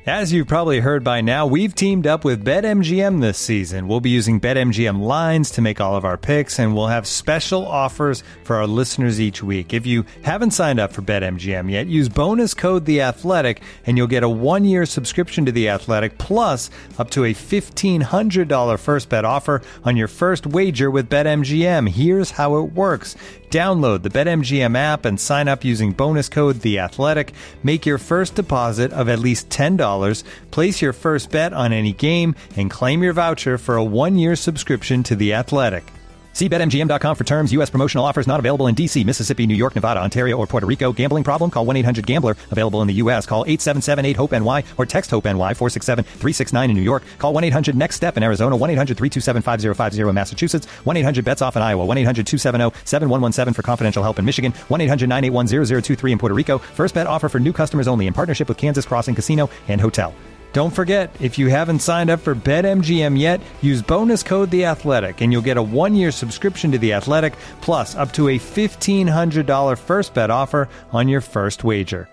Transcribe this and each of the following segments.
As you've probably heard by now, we've teamed up with BetMGM this season. We'll be using BetMGM lines to make all of our picks, and we'll have special offers for our listeners each week. If you haven't signed up for BetMGM yet, use bonus code The Athletic, and you'll get a 1-year subscription to The Athletic, plus up to a $1,500 first bet offer on your first wager with BetMGM. Here's how it works. Download the BetMGM app and sign up using bonus code The Athletic. Make your first deposit of at least $10. Place your first bet on any game and claim your voucher for a 1-year subscription to The Athletic. See BetMGM.com for terms. U.S. promotional offers not available in D.C., Mississippi, New York, Nevada, Ontario, or Puerto Rico. Gambling problem? Call 1-800-GAMBLER. Available in the U.S. Call 877-8-HOPE-NY or text HOPE-NY 467-369 in New York. Call 1-800-NEXT-STEP in Arizona. 1-800-327-5050 in Massachusetts. 1-800-BETS-OFF in Iowa. 1-800-270-7117 for confidential help in Michigan. 1-800-981-0023 in Puerto Rico. First bet offer for new customers only in partnership with Kansas Crossing Casino and Hotel. Don't forget, if you haven't signed up for BetMGM yet, use bonus code The Athletic, and you'll get a 1-year subscription to The Athletic, plus up to a $1,500 first bet offer on your first wager.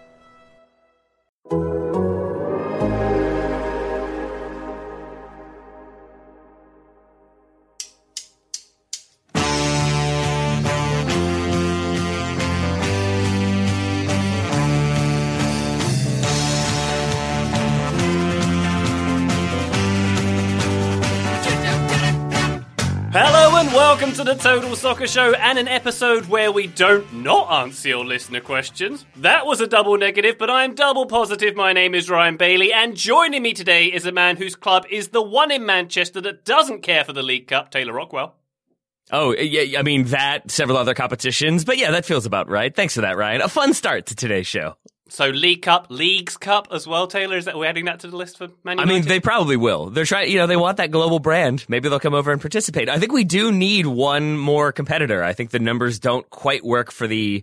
Hello and welcome to the Total Soccer Show, and an episode where we don't not answer your listener questions. That was a double negative, but I'm double positive. My name is Ryan Bailey, and joining me today is a man whose club is the one in Manchester that doesn't care for the League Cup, Taylor Rockwell. Oh, yeah, I mean, that, several other competitions, but yeah, that feels about right. Thanks for that, Ryan. A fun start to today's show. So League Cup, Leagues Cup as well, Taylor? Is that we're adding that to the list for Man United? I mean, they probably will. They're trying, they want that global brand. Maybe they'll come over and participate. I think we do need one more competitor. I think the numbers don't quite work for the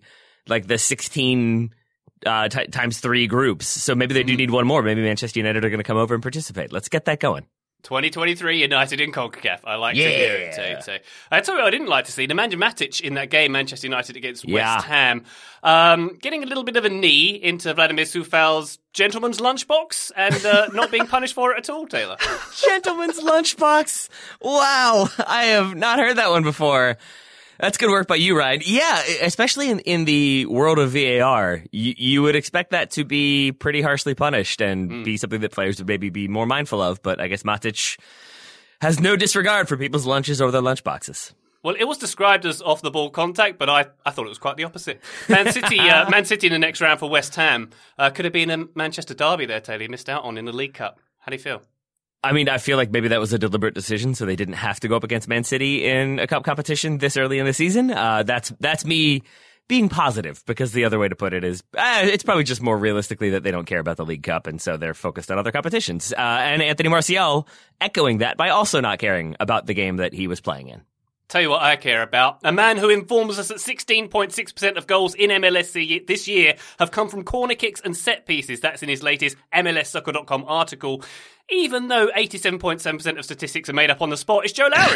16 times 3 groups. So maybe they do need one more. Maybe Manchester United are going to come over and participate. Let's get that going. 2023 United in CONCACAF. I like to hear it too. So, I tell you what I didn't like to see. Nemanja Matic in that game, Manchester United against West Ham, getting a little bit of a knee into Vladimir Soufal's gentleman's lunchbox and not being punished for it at all, Taylor. Gentleman's lunchbox. Wow. I have not heard that one before. That's good work by you, Ryan. Yeah, especially in the world of VAR, you would expect that to be pretty harshly punished and be something that players would maybe be more mindful of. But I guess Matic has no disregard for people's lunches or their lunchboxes. Well, it was described as off-the-ball contact, but I thought it was quite the opposite. Man City in the next round for West Ham. Could have been a Manchester derby there, Taylor. You missed out on in the League Cup. How do you feel? I mean, I feel like maybe that was a deliberate decision, so they didn't have to go up against Man City in a cup competition this early in the season. That's me being positive, because the other way to put it is it's probably just more realistically that they don't care about the League Cup, and so they're focused on other competitions. And Anthony Martial echoing that by also not caring about the game that he was playing in. Tell you what I care about. A man who informs us that 16.6% of goals in MLS this year have come from corner kicks and set pieces. That's in his latest MLSsoccer.com article. Even though 87.7% of statistics are made up on the spot, is Joe Lowry.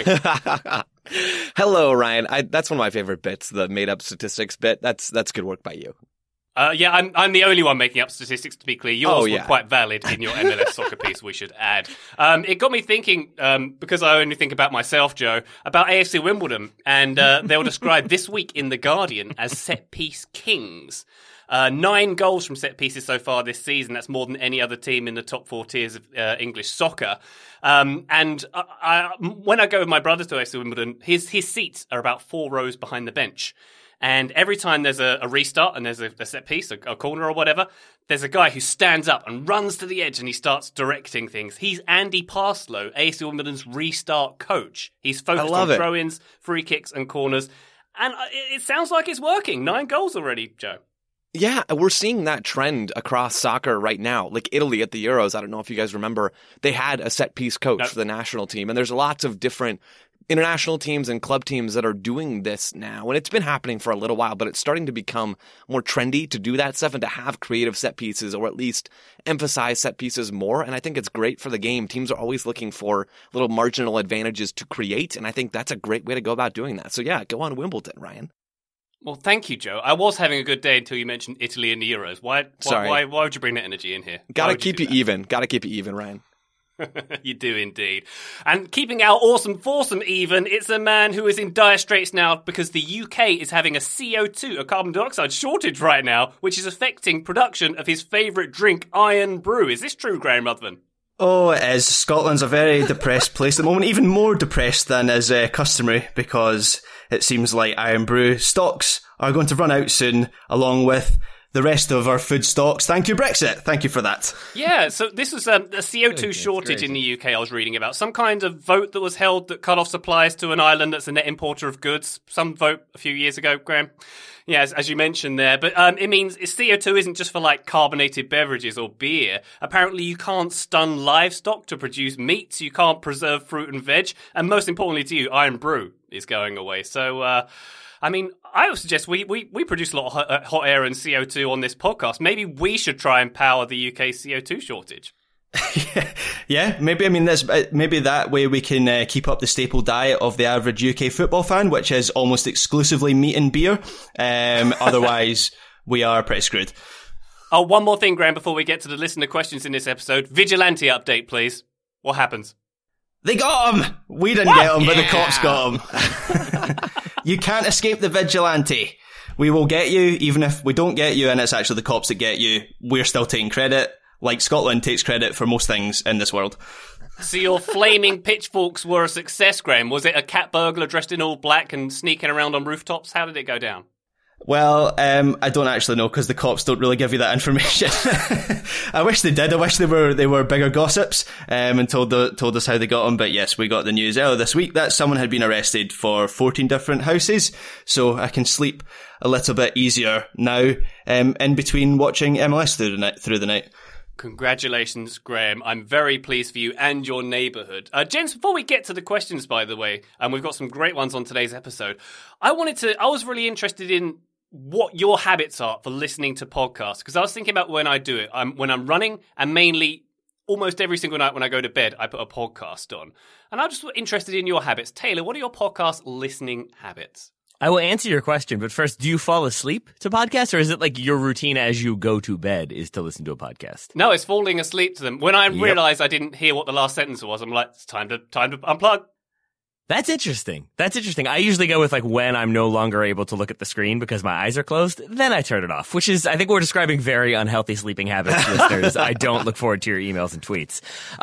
Hello, Ryan. That's one of my favorite bits, the made-up statistics bit. That's good work by you. Yeah, I'm the only one making up statistics, to be clear. Yours were quite valid in your MLS soccer piece, we should add. It got me thinking, because I only think about myself, Joe, about AFC Wimbledon. And they were described this week in The Guardian as set-piece kings. 9 goals from set pieces so far this season. That's more than any other team in the top 4 tiers of English soccer. And when I go with my brother to AFC Wimbledon, his seats are about 4 rows behind the bench. And every time there's a restart and there's a set piece, a corner or whatever, there's a guy who stands up and runs to the edge and he starts directing things. He's Andy Parslow, AFC Wimbledon's restart coach. He's focused on throw-ins, free kicks and corners. And it sounds like it's working. 9 goals already, Joe. Yeah, we're seeing that trend across soccer right now. Like Italy at the Euros, I don't know if you guys remember, they had a set-piece coach for the national team. And there's lots of different international teams and club teams that are doing this now. And it's been happening for a little while, but it's starting to become more trendy to do that stuff and to have creative set pieces, or at least emphasize set pieces more. And I think it's great for the game. Teams are always looking for little marginal advantages to create. And I think that's a great way to go about doing that. So yeah, go on Wimbledon, Ryan. Well, thank you, Joe. I was having a good day until you mentioned Italy and the Euros. Why would you bring that energy in here? Gotta keep you even. Gotta keep you even, Ryan. You do indeed. And keeping our awesome foursome even, it's a man who is in dire straits now because the UK is having a CO2, a carbon dioxide shortage right now, which is affecting production of his favourite drink, Iron Brew. Is this true, Graham Ruthven? Oh, it is. Scotland's a very depressed place at the moment, even more depressed than is customary, because it seems like Iron Brew stocks are going to run out soon, along with the rest of our food stocks. Thank you, Brexit. Thank you for that. Yeah, so this was a CO2 shortage in the UK I was reading about. Some kind of vote that was held that cut off supplies to an island that's a net importer of goods. Some vote a few years ago, Graham. Yeah, as you mentioned there. But it means CO2 isn't just for like carbonated beverages or beer. Apparently you can't stun livestock to produce meat, so you can't preserve fruit and veg. And most importantly to you, Iron Brew is going away. So, I mean, I would suggest we produce a lot of hot air and CO2 on this podcast. Maybe we should try and power the UK CO2 shortage. Yeah, maybe. I mean, maybe that way we can keep up the staple diet of the average UK football fan, which is almost exclusively meat and beer. Otherwise, we are pretty screwed. Oh, one more thing, Graham, before we get to the listener questions in this episode. Vigilante update, please. What happens? They got him! We didn't get him, but the cops got him. You can't escape the vigilante. We will get you, even if we don't get you and it's actually the cops that get you. We're still taking credit, like Scotland takes credit for most things in this world. So your flaming pitchforks were a success, Graham. Was it a cat burglar dressed in all black and sneaking around on rooftops? How did it go down? Well, I don't actually know because the cops don't really give you that information. I wish they did. I wish they were bigger gossips and told us how they got them. But yes, we got the news earlier this week that someone had been arrested for 14 different houses. So I can sleep a little bit easier now in between watching MLS through the night. Congratulations, Graham. I'm very pleased for you and your neighbourhood. Gents, before we get to the questions, by the way, and we've got some great ones on today's episode, I was really interested in what your habits are for listening to podcasts, because I was thinking about when I do it. When I'm running, and mainly almost every single night when I go to bed, I put a podcast on. And I'm just interested in your habits. Taylor, what are your podcast listening habits? I will answer your question, but first, do you fall asleep to podcasts, or is it like your routine as you go to bed is to listen to a podcast? No, it's falling asleep to them. When I realize I didn't hear what the last sentence was, I'm like, it's time to unplug. That's interesting. I usually go with like when I'm no longer able to look at the screen because my eyes are closed, then I turn it off, which is, I think we're describing very unhealthy sleeping habits, listeners. I don't look forward to your emails and tweets.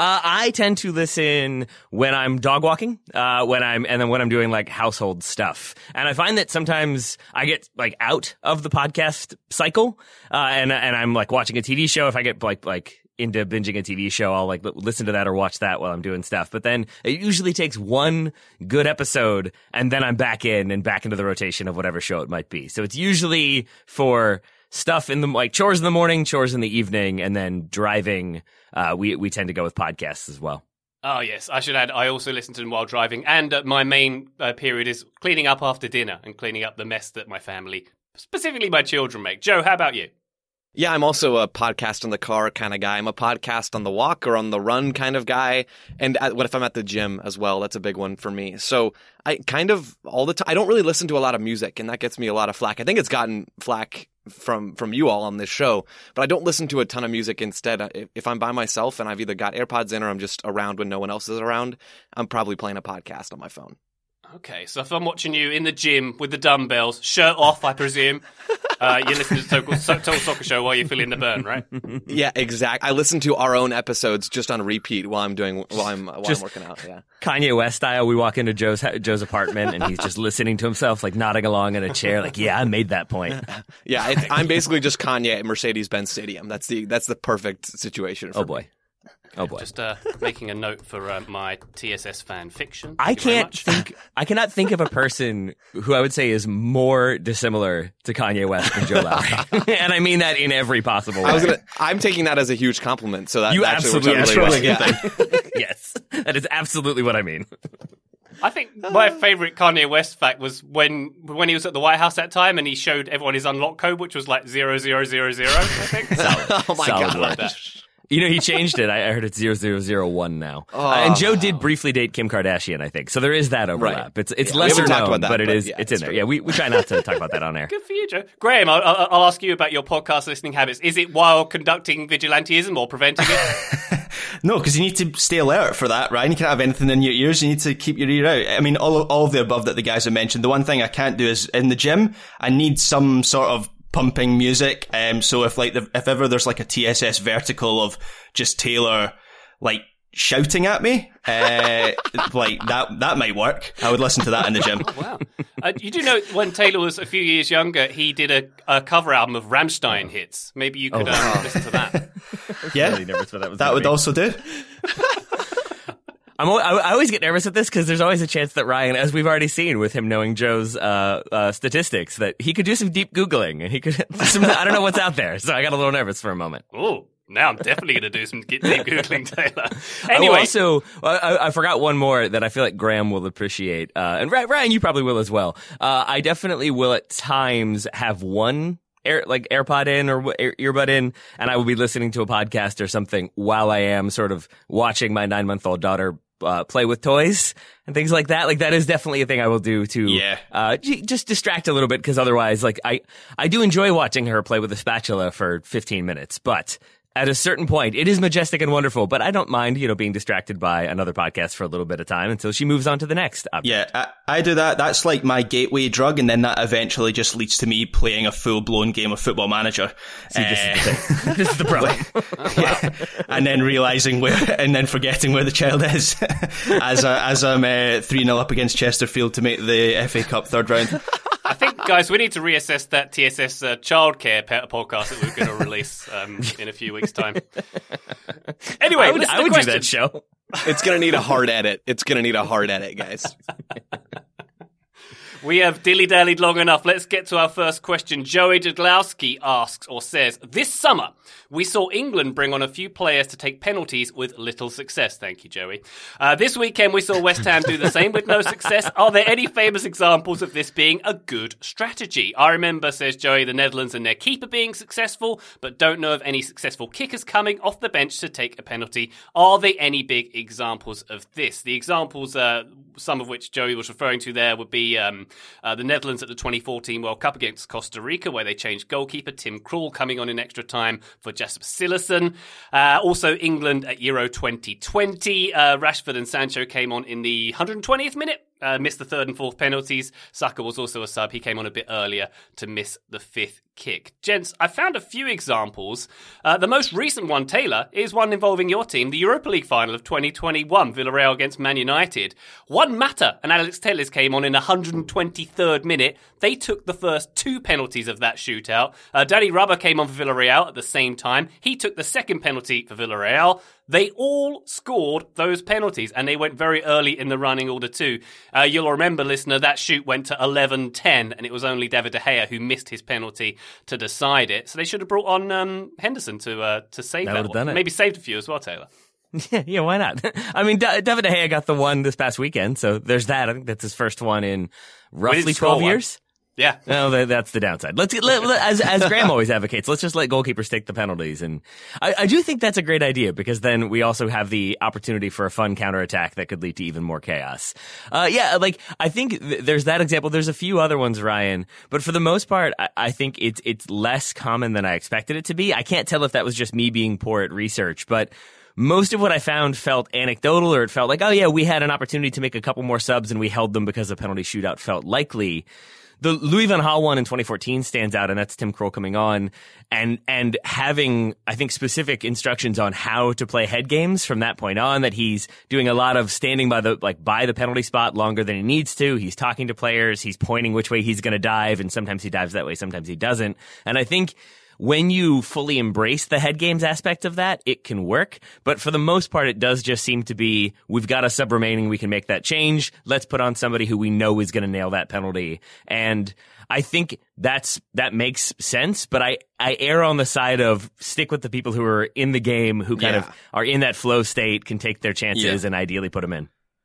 I tend to listen when I'm dog walking, and then when I'm doing like household stuff. And I find that sometimes I get like out of the podcast cycle, and I'm like watching a TV show. If I get like into binging a TV show, I'll like listen to that or watch that while I'm doing stuff. But then it usually takes one good episode and then I'm back into the rotation of whatever show it might be. So it's usually for stuff in the like chores in the morning, chores in the evening, and then driving. We tend to go with podcasts as well. Oh, yes. I should add, I also listen to them while driving. And my main period is cleaning up after dinner and cleaning up the mess that my family, specifically my children, make. Joe, how about you? Yeah, I'm also a podcast in the car kind of guy. I'm a podcast on the walk or on the run kind of guy. And what if I'm at the gym as well? That's a big one for me. So I kind of all the time, I don't really listen to a lot of music, and that gets me a lot of flack. I think it's gotten flack from you all on this show, but I don't listen to a ton of music. Instead, if I'm by myself and I've either got AirPods in or I'm just around when no one else is around, I'm probably playing a podcast on my phone. Okay, so if I'm watching you in the gym with the dumbbells, shirt off, I presume, you're listening to Total Soccer Show while you're feeling the burn, right? Yeah, exactly. I listen to our own episodes just on repeat while I'm working out. Yeah, Kanye West style. We walk into Joe's apartment and he's just listening to himself, like nodding along in a chair, like, "Yeah, I made that point." Yeah, I'm basically just Kanye at Mercedes-Benz Stadium. That's the perfect situation. For me. Oh boy! Just making a note for my TSS fan fiction. I cannot think of a person who I would say is more dissimilar to Kanye West than Joe Lowry, and I mean that in every possible way. I'm taking that as a huge compliment. So that you absolutely Yes, that is absolutely what I mean. I think my favorite Kanye West fact was when he was at the White House that time and he showed everyone his unlock code, which was like 0000. I think. Oh my god! Like that. He changed it. I heard it's 0001 now. And Joe did briefly date Kim Kardashian, I think. So there is that overlap. Right. It's lesser known, but it's in there. Yeah, we try not to talk about that on air. Good for you, Joe. Graham, I'll ask you about your podcast listening habits. Is it while conducting vigilantism or preventing it? No, because you need to stay alert for that, Ryan. You can't have anything in your ears. You need to keep your ear out. I mean, all of the above that the guys have mentioned. The one thing I can't do is in the gym, I need some sort of pumping music. So if ever there's like a TSS vertical of just Taylor, like, shouting at me, like that might work. I would listen to that in the gym. Wow. You do know when Taylor was a few years younger, he did a cover album of Rammstein hits. Maybe you could listen to that. Yeah, really that would also do. I always get nervous at this because there's always a chance that Ryan, as we've already seen with him knowing Joe's statistics, that he could do some deep Googling and he could. I don't know what's out there, so I got a little nervous for a moment. Oh. Now I'm definitely going to do some deep Googling, Taylor. Anyway. I forgot one more that I feel like Graham will appreciate. And Ryan, you probably will as well. I definitely will at times have one AirPod in or earbud in, and I will be listening to a podcast or something while I am sort of watching my 9-month-old daughter play with toys and things like that. Like, that is definitely a thing I will do to just distract a little bit, because otherwise, like, I do enjoy watching her play with a spatula for 15 minutes, but at a certain point, it is majestic and wonderful, but I don't mind, being distracted by another podcast for a little bit of time until she moves on to the next object. Yeah, I do that. That's like my gateway drug, and then that eventually just leads to me playing a full-blown game of Football Manager. See, this is the thing. This is the problem. And then realising and then forgetting where the child is as I'm 3-0 up against Chesterfield to make the FA Cup third round. I think, guys, we need to reassess that TSS childcare podcast that we're going to release in a few weeks' time. Anyway, I would do that show. It's going to need a hard edit. Guys. We have dilly-dallied long enough. Let's get to our first question. Joey Jadlowski asks or says, this summer, we saw England bring on a few players to take penalties with little success. Thank you, Joey. This weekend, we saw West Ham do the same with no success. Are there any famous examples of this being a good strategy? I remember, says Joey, the Netherlands and their keeper being successful, but don't know of any successful kickers coming off the bench to take a penalty. Are there any big examples of this? The examples, some of which Joey was referring to there, would be the Netherlands at the 2014 World Cup against Costa Rica, where they changed goalkeeper Tim Krul coming on in extra time for Jasper Cillessen. Also England at Euro 2020. Rashford and Sancho came on in the 120th minute. Missed the third and fourth penalties. Saka was also a sub. He came on a bit earlier to miss the fifth kick. Gents, I found a few examples. The most recent one, Taylor, is one involving your team, the Europa League final of 2021, Villarreal against Man United. Juan Mata and Alex Telles came on in the 123rd minute. They took the first two penalties of that shootout. Danny Rubber came on for Villarreal at the same time. He took the second penalty for Villarreal. They all scored those penalties, and they went very early in the running order too. You'll remember, listener, that shoot went to 11-10, and it was only David De Gea who missed his penalty to decide it. So they should have brought on Henderson to save that one. Maybe saved a few as well, Taylor. Yeah, why not? I mean, David De Gea got the one this past weekend, so there's that. I think that's his first one in roughly 12 years. Yeah. No, that's the downside. As Graham always advocates, let's just let goalkeepers take the penalties. And I do think that's a great idea, because then we also have the opportunity for a fun counterattack that could lead to even more chaos. I think there's that example. There's a few other ones, Ryan, but for the most part, I think it's less common than I expected it to be. I can't tell if that was just me being poor at research, but most of what I found felt anecdotal, or it felt like, oh yeah, we had an opportunity to make a couple more subs and we held them because the penalty shootout felt likely. The Louis van Gaal one in 2014 stands out, and that's Tim Krul coming on and having, I think, specific instructions on how to play head games from that point on, that he's doing a lot of standing by the penalty spot longer than he needs to. He's talking to players. He's pointing which way he's going to dive, and sometimes he dives that way, sometimes he doesn't. And I think when you fully embrace the head games aspect of that, it can work. But for the most part, it does just seem to be, we've got a sub remaining, we can make that change. Let's put on somebody who we know is going to nail that penalty. And I think that makes sense, but I err on the side of stick with the people who are in the game, who kind of are in that flow state, can take their chances and ideally put them in.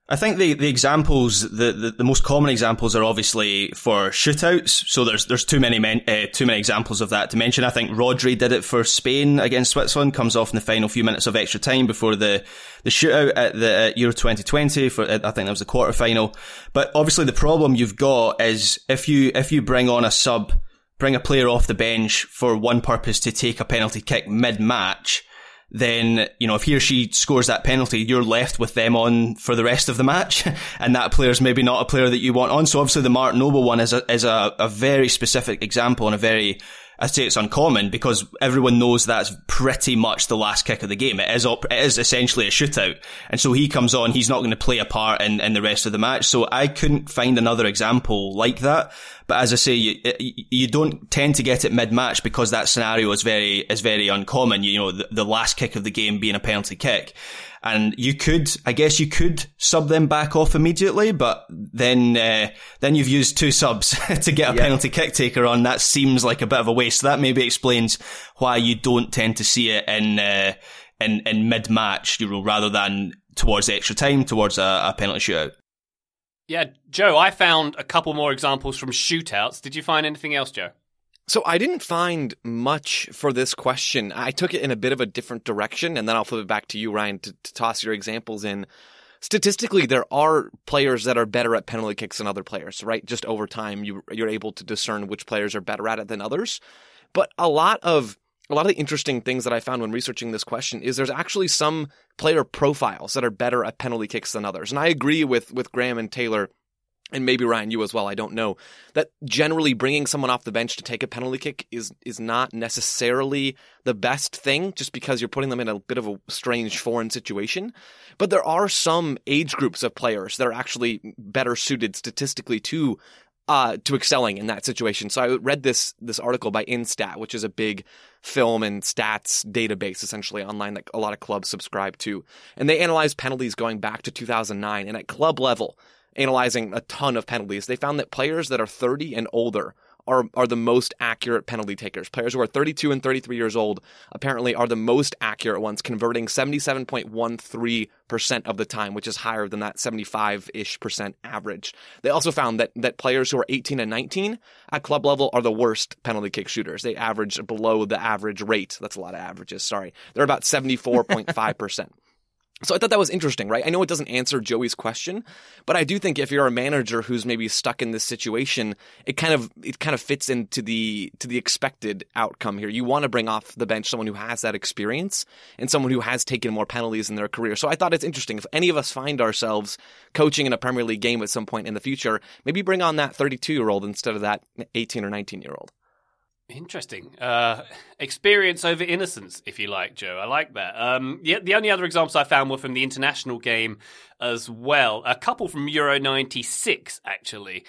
I think the examples, the most common examples are obviously for shootouts. So there's too many examples of that to mention. I think Rodri did it for Spain against Switzerland, comes off in the final few minutes of extra time before the shootout at the Euro 2020 I think that was the quarterfinal. But obviously the problem you've got is if you bring on a sub, bring a player off the bench for one purpose to take a penalty kick mid-match, then, if he or she scores that penalty, you're left with them on for the rest of the match. And that player's maybe not a player that you want on. So obviously the Mark Noble one is a very specific example, and I'd say it's uncommon because everyone knows that's pretty much the last kick of the game. It is essentially a shootout. And so he comes on, he's not going to play a part in the rest of the match. So I couldn't find another example like that. But as I say, you don't tend to get it mid-match because that scenario is very uncommon. The last kick of the game being a penalty kick. And you could sub them back off immediately, but then you've used two subs to get a penalty kick taker on. That seems like a bit of a waste. So that maybe explains why you don't tend to see it in mid-match, rather than towards extra time, towards a penalty shootout. Yeah, Joe, I found a couple more examples from shootouts. Did you find anything else, Joe? So I didn't find much for this question. I took it in a bit of a different direction, and then I'll flip it back to you, Ryan, to toss your examples in. Statistically, there are players that are better at penalty kicks than other players, right? Just over time, you're able to discern which players are better at it than others. But a lot of the interesting things that I found when researching this question is there's actually some player profiles that are better at penalty kicks than others. And I agree with Graham and Taylor, and maybe Ryan, you as well, I don't know, that generally bringing someone off the bench to take a penalty kick is not necessarily the best thing, just because you're putting them in a bit of a strange foreign situation. But there are some age groups of players that are actually better suited statistically to excelling in that situation. So I read this article by Instat, which is a big film and stats database essentially online that a lot of clubs subscribe to. And they analyzed penalties going back to 2009. And at club level, analyzing a ton of penalties, they found that players that are 30 and older are the most accurate penalty takers. Players who are 32 and 33 years old apparently are the most accurate ones, converting 77.13% of the time, which is higher than that 75-ish% average. They also found that players who are 18 and 19 at club level are the worst penalty kick shooters. They average below the average rate. That's a lot of averages, sorry. They're about 74.5%. So I thought that was interesting, right? I know it doesn't answer Joey's question, but I do think if you're a manager who's maybe stuck in this situation, it kind of fits into the expected outcome here. You want to bring off the bench someone who has that experience and someone who has taken more penalties in their career. So I thought it's interesting. If any of us find ourselves coaching in a Premier League game at some point in the future, maybe bring on that 32-year-old instead of that 18 or 19-year-old. Interesting. Experience over innocence, if you like, Joe. I like that. The only other examples I found were from the international game as well. A couple from Euro 96, actually.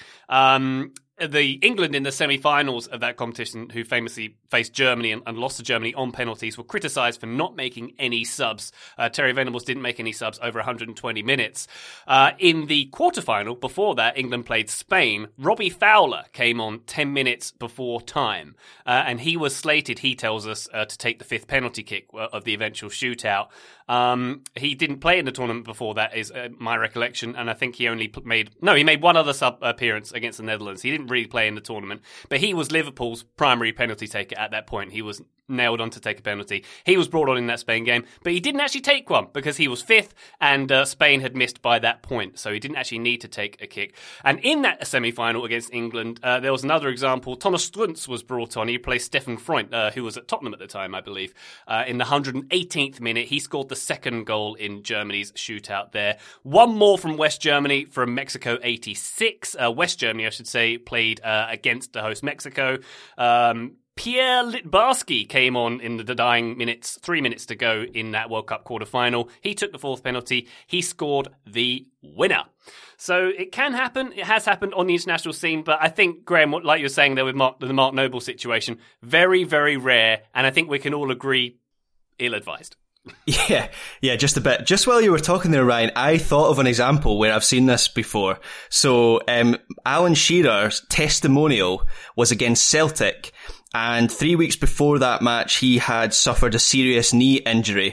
The England in the semi-finals of that competition, who famously faced Germany and lost to Germany on penalties, were criticised for not making any subs. Terry Venables didn't make any subs over 120 minutes. In the quarterfinal, before that, England played Spain. Robbie Fowler came on 10 minutes before time. And he was slated, he tells us, to take the fifth penalty kick of the eventual shootout. He didn't play in the tournament before that, is my recollection, and I think he only made one other sub appearance against the Netherlands. He didn't really play in the tournament, but he was Liverpool's primary penalty taker at that point. He was nailed on to take a penalty. He was brought on in that Spain game, but he didn't actually take one because he was fifth and Spain had missed by that point, so he didn't actually need to take a kick. And in that semi-final against England, there was another example. Thomas Struntz was brought on. He replaced Stefan Freund, who was at Tottenham at the time, I believe. In the 118th minute, he scored the second goal in Germany's shootout there. One more from West Germany from Mexico 86. West Germany, I should say, played against the host Mexico. Pierre Litbarski came on in the dying minutes, 3 minutes to go in that World Cup quarter-final. He took the fourth penalty. He scored the winner. So it can happen. It has happened on the international scene, but I think, Graham, like you were saying there with the Mark Noble situation, very, very rare, and I think we can all agree ill-advised. Yeah, just a bit. Just while you were talking there, Ryan, I thought of an example where I've seen this before. So, Alan Shearer's testimonial was against Celtic, and 3 weeks before that match, he had suffered a serious knee injury.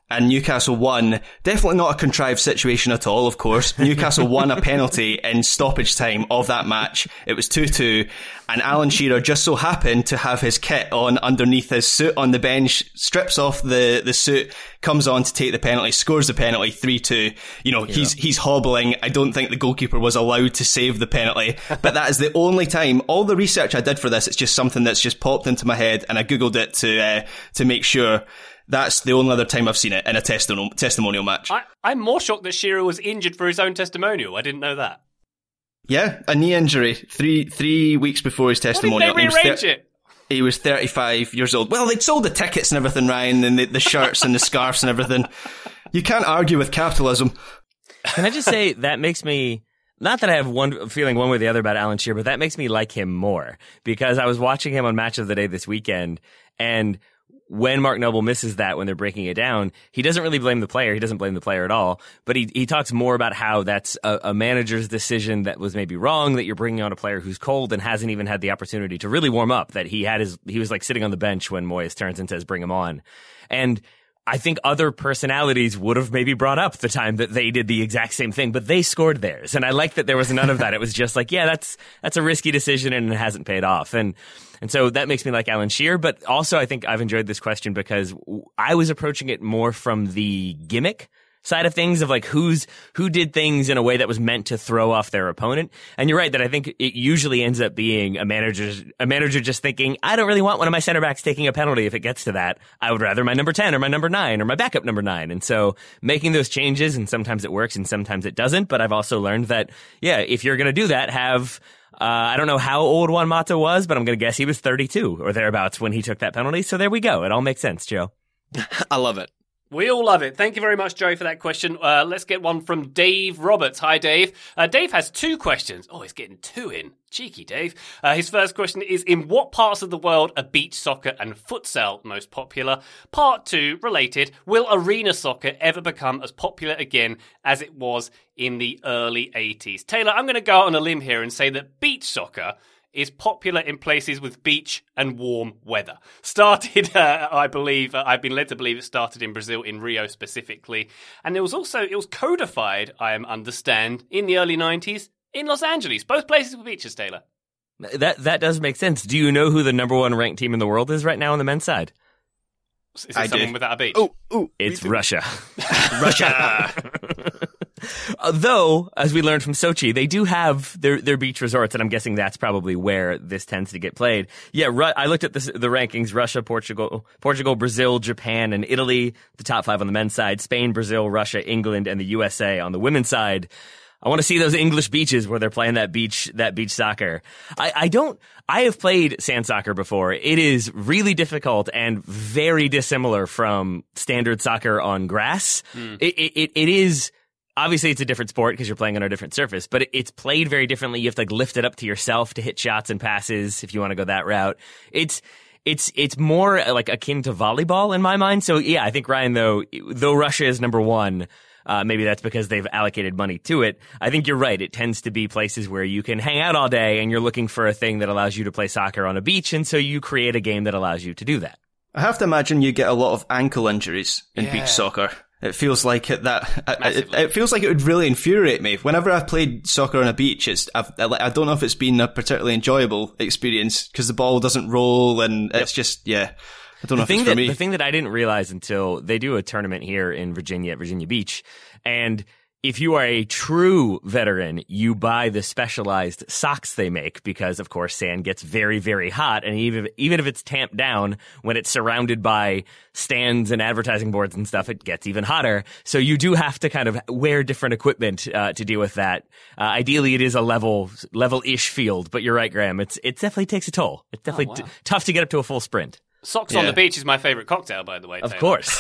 and Newcastle won. Definitely not a contrived situation at all, of course. Newcastle won a penalty in stoppage time of that match. It was 2-2, and Alan Shearer just so happened to have his kit on underneath his suit on the bench, strips off the suit, comes on to take the penalty, scores the penalty, 3-2. He's hobbling. I don't think the goalkeeper was allowed to save the penalty, but that is the only time. All the research I did for this, it's just something that's just popped into my head, and I googled it to make sure. That's the only other time I've seen it in a testimonial match. I'm more shocked that Shearer was injured for his own testimonial. I didn't know that. Yeah, a knee injury 3 weeks before his testimonial. Why didn't they rearrange it? He was 35 years old. Well, they'd sold the tickets and everything, Ryan, and the shirts and the scarves and everything. You can't argue with capitalism. Can I just say, that makes me... Not that I have feeling one way or the other about Alan Shearer, but that makes me like him more. Because I was watching him on Match of the Day this weekend, and when Mark Noble misses that, when they're breaking it down, he doesn't really blame the player. He doesn't blame the player at all. But he talks more about how that's a manager's decision that was maybe wrong, that you're bringing on a player who's cold and hasn't even had the opportunity to really warm up, that he was like sitting on the bench when Moyes turns and says, bring him on. And I think other personalities would have maybe brought up the time that they did the exact same thing, but they scored theirs. And I like that there was none of that. It was just like, yeah, that's a risky decision and it hasn't paid off. And so that makes me like Alan Shearer. But also I think I've enjoyed this question because I was approaching it more from the gimmick side of things, of like who did things in a way that was meant to throw off their opponent. And you're right that I think it usually ends up being a manager just thinking, I don't really want one of my center backs taking a penalty if it gets to that. I would rather my number 10 or my number 9 or my backup number 9. And so making those changes, and sometimes it works and sometimes it doesn't. But I've also learned that, yeah, if you're going to do that, have I don't know how old Juan Mata was, but I'm going to guess he was 32 or thereabouts when he took that penalty. So there we go. It all makes sense, Joe. I love it. We all love it. Thank you very much, Joe, for that question. Let's get one from Dave Roberts. Hi, Dave. Dave has 2 questions. Oh, he's getting 2 in. Cheeky, Dave. His first question is, in what parts of the world are beach soccer and futsal most popular? Part 2, related, will arena soccer ever become as popular again as it was in the early 80s? Taylor, I'm going to go out on a limb here and say that beach soccer is popular in places with beach and warm weather. Started, I believe, I've been led to believe it started in Brazil, in Rio specifically. And it was codified, I understand, in the early 90s in Los Angeles. Both places with beaches, Taylor. That does make sense. Do you know who the number 1 ranked team in the world is right now on the men's side? Is it someone without a beach? It's Russia. Russia! Though, as we learned from Sochi, they do have their beach resorts, and I'm guessing that's probably where this tends to get played. Yeah, I looked at the rankings: Russia, Portugal, Brazil, Japan, and Italy, the top 5 on the men's side. Spain, Brazil, Russia, England, and the USA on the women's side. I want to see those English beaches where they're playing that beach soccer. I have played sand soccer before. It is really difficult and very dissimilar from standard soccer on grass. It is. Obviously, it's a different sport because you're playing on a different surface, but it's played very differently. You have to lift it up to yourself to hit shots and passes if you want to go that route. It's more akin to volleyball in my mind. So yeah, I think, Ryan, though Russia is number 1, maybe that's because they've allocated money to it. I think you're right. It tends to be places where you can hang out all day and you're looking for a thing that allows you to play soccer on a beach, and so you create a game that allows you to do that. I have to imagine you get a lot of ankle injuries in beach soccer. It feels like it feels like it would really infuriate me. Whenever I've played soccer on a beach, I don't know if it's been a particularly enjoyable experience because the ball doesn't roll and it's just, I don't know if it's for me. The thing that I didn't realize until they do a tournament here in Virginia at Virginia Beach, and if you are a true veteran, you buy the specialized socks they make because, of course, sand gets very, very hot. And even if it's tamped down, when it's surrounded by stands and advertising boards and stuff, it gets even hotter. So you do have to kind of wear different equipment to deal with that. Ideally, it is a level-ish field. But you're right, Graham. It definitely takes a toll. It's definitely tough to get up to a full sprint. Socks on the beach is my favourite cocktail, by the way. Of course.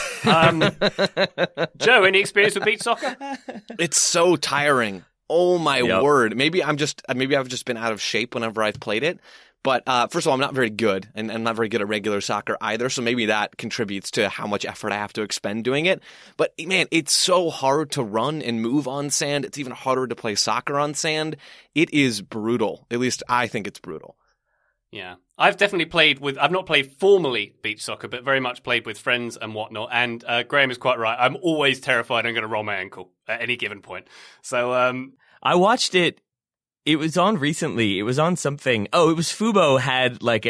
Joe, any experience with beach soccer? It's so tiring. Oh my word. Maybe I've just been out of shape whenever I've played it. But first of all, I'm not very good, and I'm not very good at regular soccer either. So maybe that contributes to how much effort I have to expend doing it. But man, it's so hard to run and move on sand. It's even harder to play soccer on sand. It is brutal. At least I think it's brutal. Yeah. I've definitely I've not played formally beach soccer, but very much played with friends and whatnot. And Graham is quite right. I'm always terrified I'm going to roll my ankle at any given point. So I watched it. It was on recently. It was on something. Oh, it was Fubo had like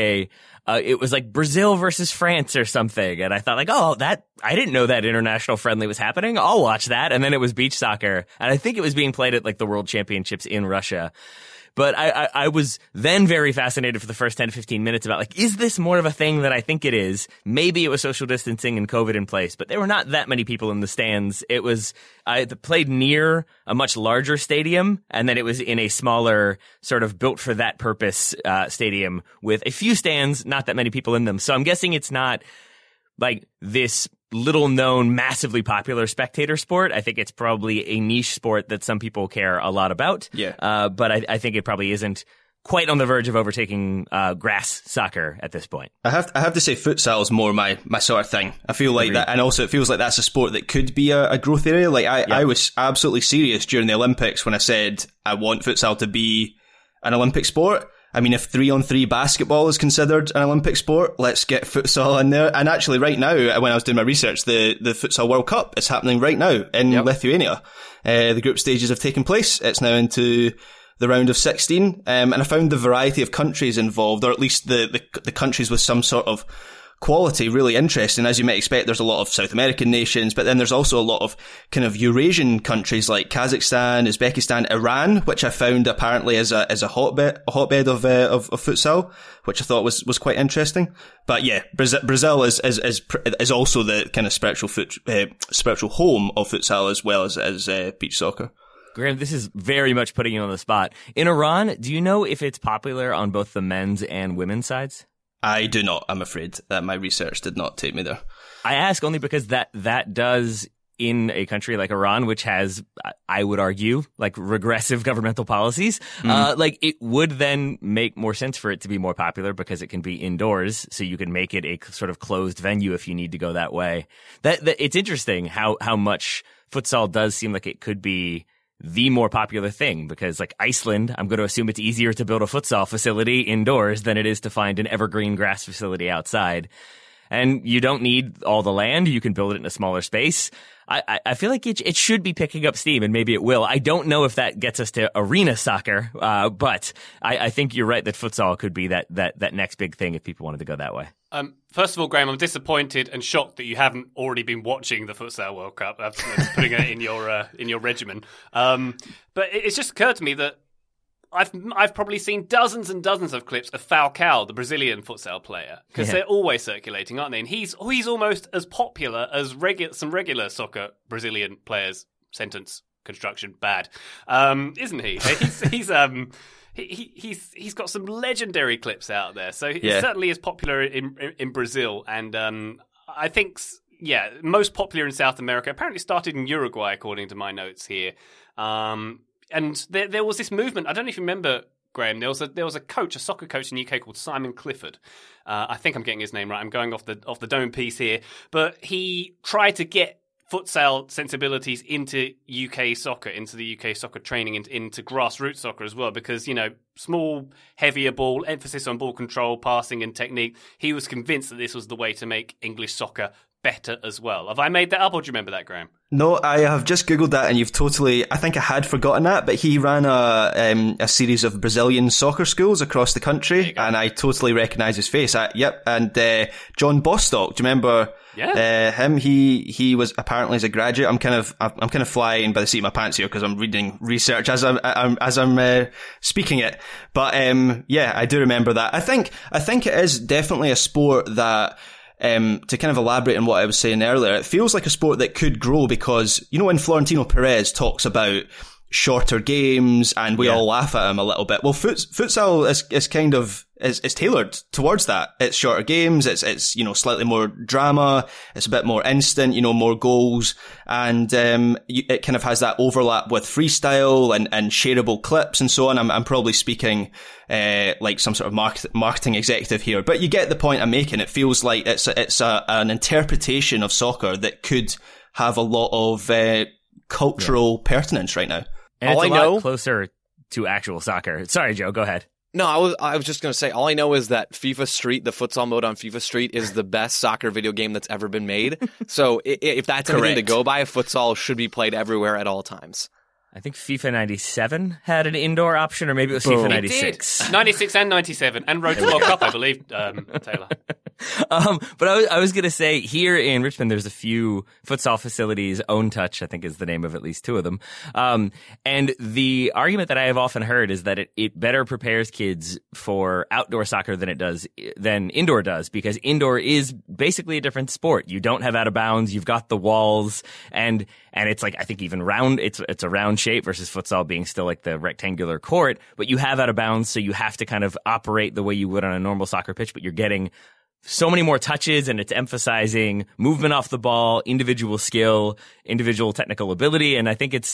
it was like Brazil versus France or something. And I thought like, I didn't know that international friendly was happening. I'll watch that. And then it was beach soccer. And I think it was being played at like the World Championships in Russia. But I was then very fascinated for the first 10 to 15 minutes about like, is this more of a thing that I think it is? Maybe it was social distancing and COVID in place, but there were not that many people in the stands. I played near a much larger stadium, and then it was in a smaller sort of built for that purpose stadium with a few stands, not that many people in them. So I'm guessing it's not like this little known, massively popular spectator sport. I think it's probably a niche sport that some people care a lot about. Yeah. But I think it probably isn't quite on the verge of overtaking grass soccer at this point. I have to say futsal is more my sort of thing. I feel like that, and also it feels like that's a sport that could be a growth area. Like I was absolutely serious during the Olympics when I said I want futsal to be an Olympic sport. I mean, if 3-on-3 basketball is considered an Olympic sport, let's get futsal in there. And actually right now, when I was doing my research, the Futsal World Cup is happening right now in Lithuania. The group stages have taken place. It's now into the round of 16. And I found the variety of countries involved, or at least the countries with some sort of quality, really interesting. As you might expect, there's a lot of South American nations, but then there's also a lot of kind of Eurasian countries like Kazakhstan, Uzbekistan, Iran, which I found apparently is a hotbed of futsal, which I thought was quite interesting. But yeah, Brazil is also the kind of spiritual home of futsal as well as beach soccer. Graham, this is very much putting you on the spot. In Iran, do you know if it's popular on both the men's and women's sides? I do not, I'm afraid. That my research did not take me there. I ask only because that does, in a country like Iran, which has, I would argue, like regressive governmental policies, like it would then make more sense for it to be more popular because it can be indoors, so you can make it a sort of closed venue if you need to go that way. That it's interesting how much futsal does seem like it could be the more popular thing, because like Iceland, I'm going to assume it's easier to build a futsal facility indoors than it is to find an evergreen grass facility outside. And you don't need all the land. You can build it in a smaller space. I feel like it should be picking up steam, and maybe it will. I don't know if that gets us to arena soccer, but I think you're right that futsal could be that next big thing if people wanted to go that way. First of all, Graham, I'm disappointed and shocked that you haven't already been watching the Futsal World Cup. That's putting it in your regimen. But it's just occurred to me that I've probably seen dozens and dozens of clips of Falcao, the Brazilian futsal player, because they're always circulating, aren't they? And he's almost as popular as some regular soccer Brazilian players. Sentence construction bad, isn't he? He's got some legendary clips out there, so he certainly is popular in Brazil, and I think most popular in South America. Apparently started in Uruguay, according to my notes here. And there was this movement. I don't know if you remember, Graham. There was a coach, a soccer coach in the UK called Simon Clifford. I think I'm getting his name right. I'm going off the dome piece here, but he tried to get futsal sensibilities into UK soccer, into the UK soccer training, into grassroots soccer as well, because, small, heavier ball, emphasis on ball control, passing and technique. He was convinced that this was the way to make English soccer better as well. Have I made that up, or do you remember that, Graham? No, I have just Googled that, and you've totally, I think I had forgotten that, but he ran a series of Brazilian soccer schools across the country, and I totally recognise his face. And John Bostock, do you remember him? He was apparently as a graduate. I'm kind of flying by the seat of my pants here because I'm reading research as I'm speaking it. But I do remember that. I think it is definitely a sport that, to kind of elaborate on what I was saying earlier, it feels like a sport that could grow because, when Florentino Perez talks about shorter games and we all laugh at him a little bit, well, futsal is kind of, is tailored towards that. It's shorter games, it's slightly more drama, it's a bit more instant, more goals, and it kind of has that overlap with freestyle and shareable clips and so on. I'm probably speaking like some sort of marketing executive here, but you get the point I'm making. It feels like it's an interpretation of soccer that could have a lot of cultural pertinence right now. And it's a lot closer to actual soccer. Sorry, Joe, go ahead. No, I was just going to say, all I know is that FIFA Street, the futsal mode on FIFA Street, is the best soccer video game that's ever been made. So if that's anything to go by, futsal should be played everywhere at all times. I think FIFA 97 had an indoor option, or maybe it was FIFA 96. It did. 96 and 97, and Road to World Cup, I believe, Taylor. But I was going to say, here in Richmond, there's a few futsal facilities. Own Touch, I think, is the name of at least two of them. And the argument that I have often heard is that it better prepares kids for outdoor soccer than indoor does, because indoor is basically a different sport. You don't have out of bounds. You've got the walls, and it's like, I think even round, it's a round shape versus futsal being still like the rectangular court, but you have out of bounds, so you have to kind of operate the way you would on a normal soccer pitch, but you're getting so many more touches, and it's emphasizing movement off the ball, individual skill, individual technical ability. And I think it's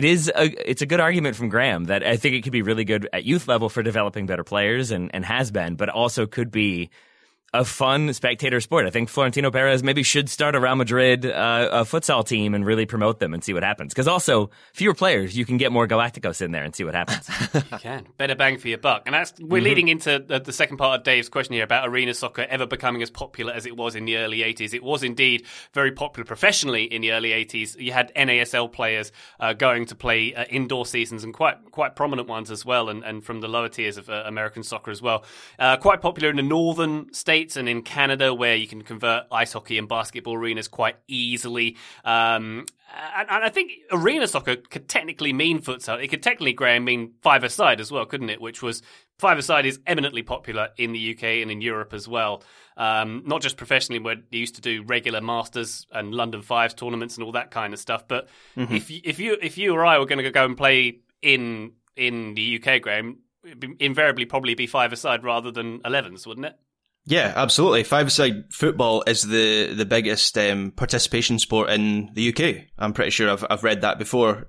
a good argument from Graham that I think it could be really good at youth level for developing better players, and has been, but also could be a fun spectator sport. I think Florentino Perez maybe should start a Real Madrid a futsal team and really promote them and see what happens. Because also, fewer players, you can get more Galacticos in there and see what happens. You can. Better bang for your buck. And we're leading into the second part of Dave's question here about arena soccer ever becoming as popular as it was in the early 80s. It was indeed very popular professionally in the early 80s. You had NASL players going to play indoor seasons, and quite prominent ones as well, and from the lower tiers of American soccer as well. Quite popular in the northern states and in Canada, where you can convert ice hockey and basketball arenas quite easily. And I think arena soccer could technically mean futsal. It could technically, Graham, mean five-a-side as well, couldn't it? Which was, five-a-side is eminently popular in the UK and in Europe as well. Not just professionally, where they used to do regular Masters and London Fives tournaments and all that kind of stuff. But if you or I were going to go and play in the UK, Graham, it'd invariably probably be five-a-side rather than 11s, wouldn't it? Yeah, absolutely. Five-a-side football is the biggest participation sport in the UK. I'm pretty sure I've read that before.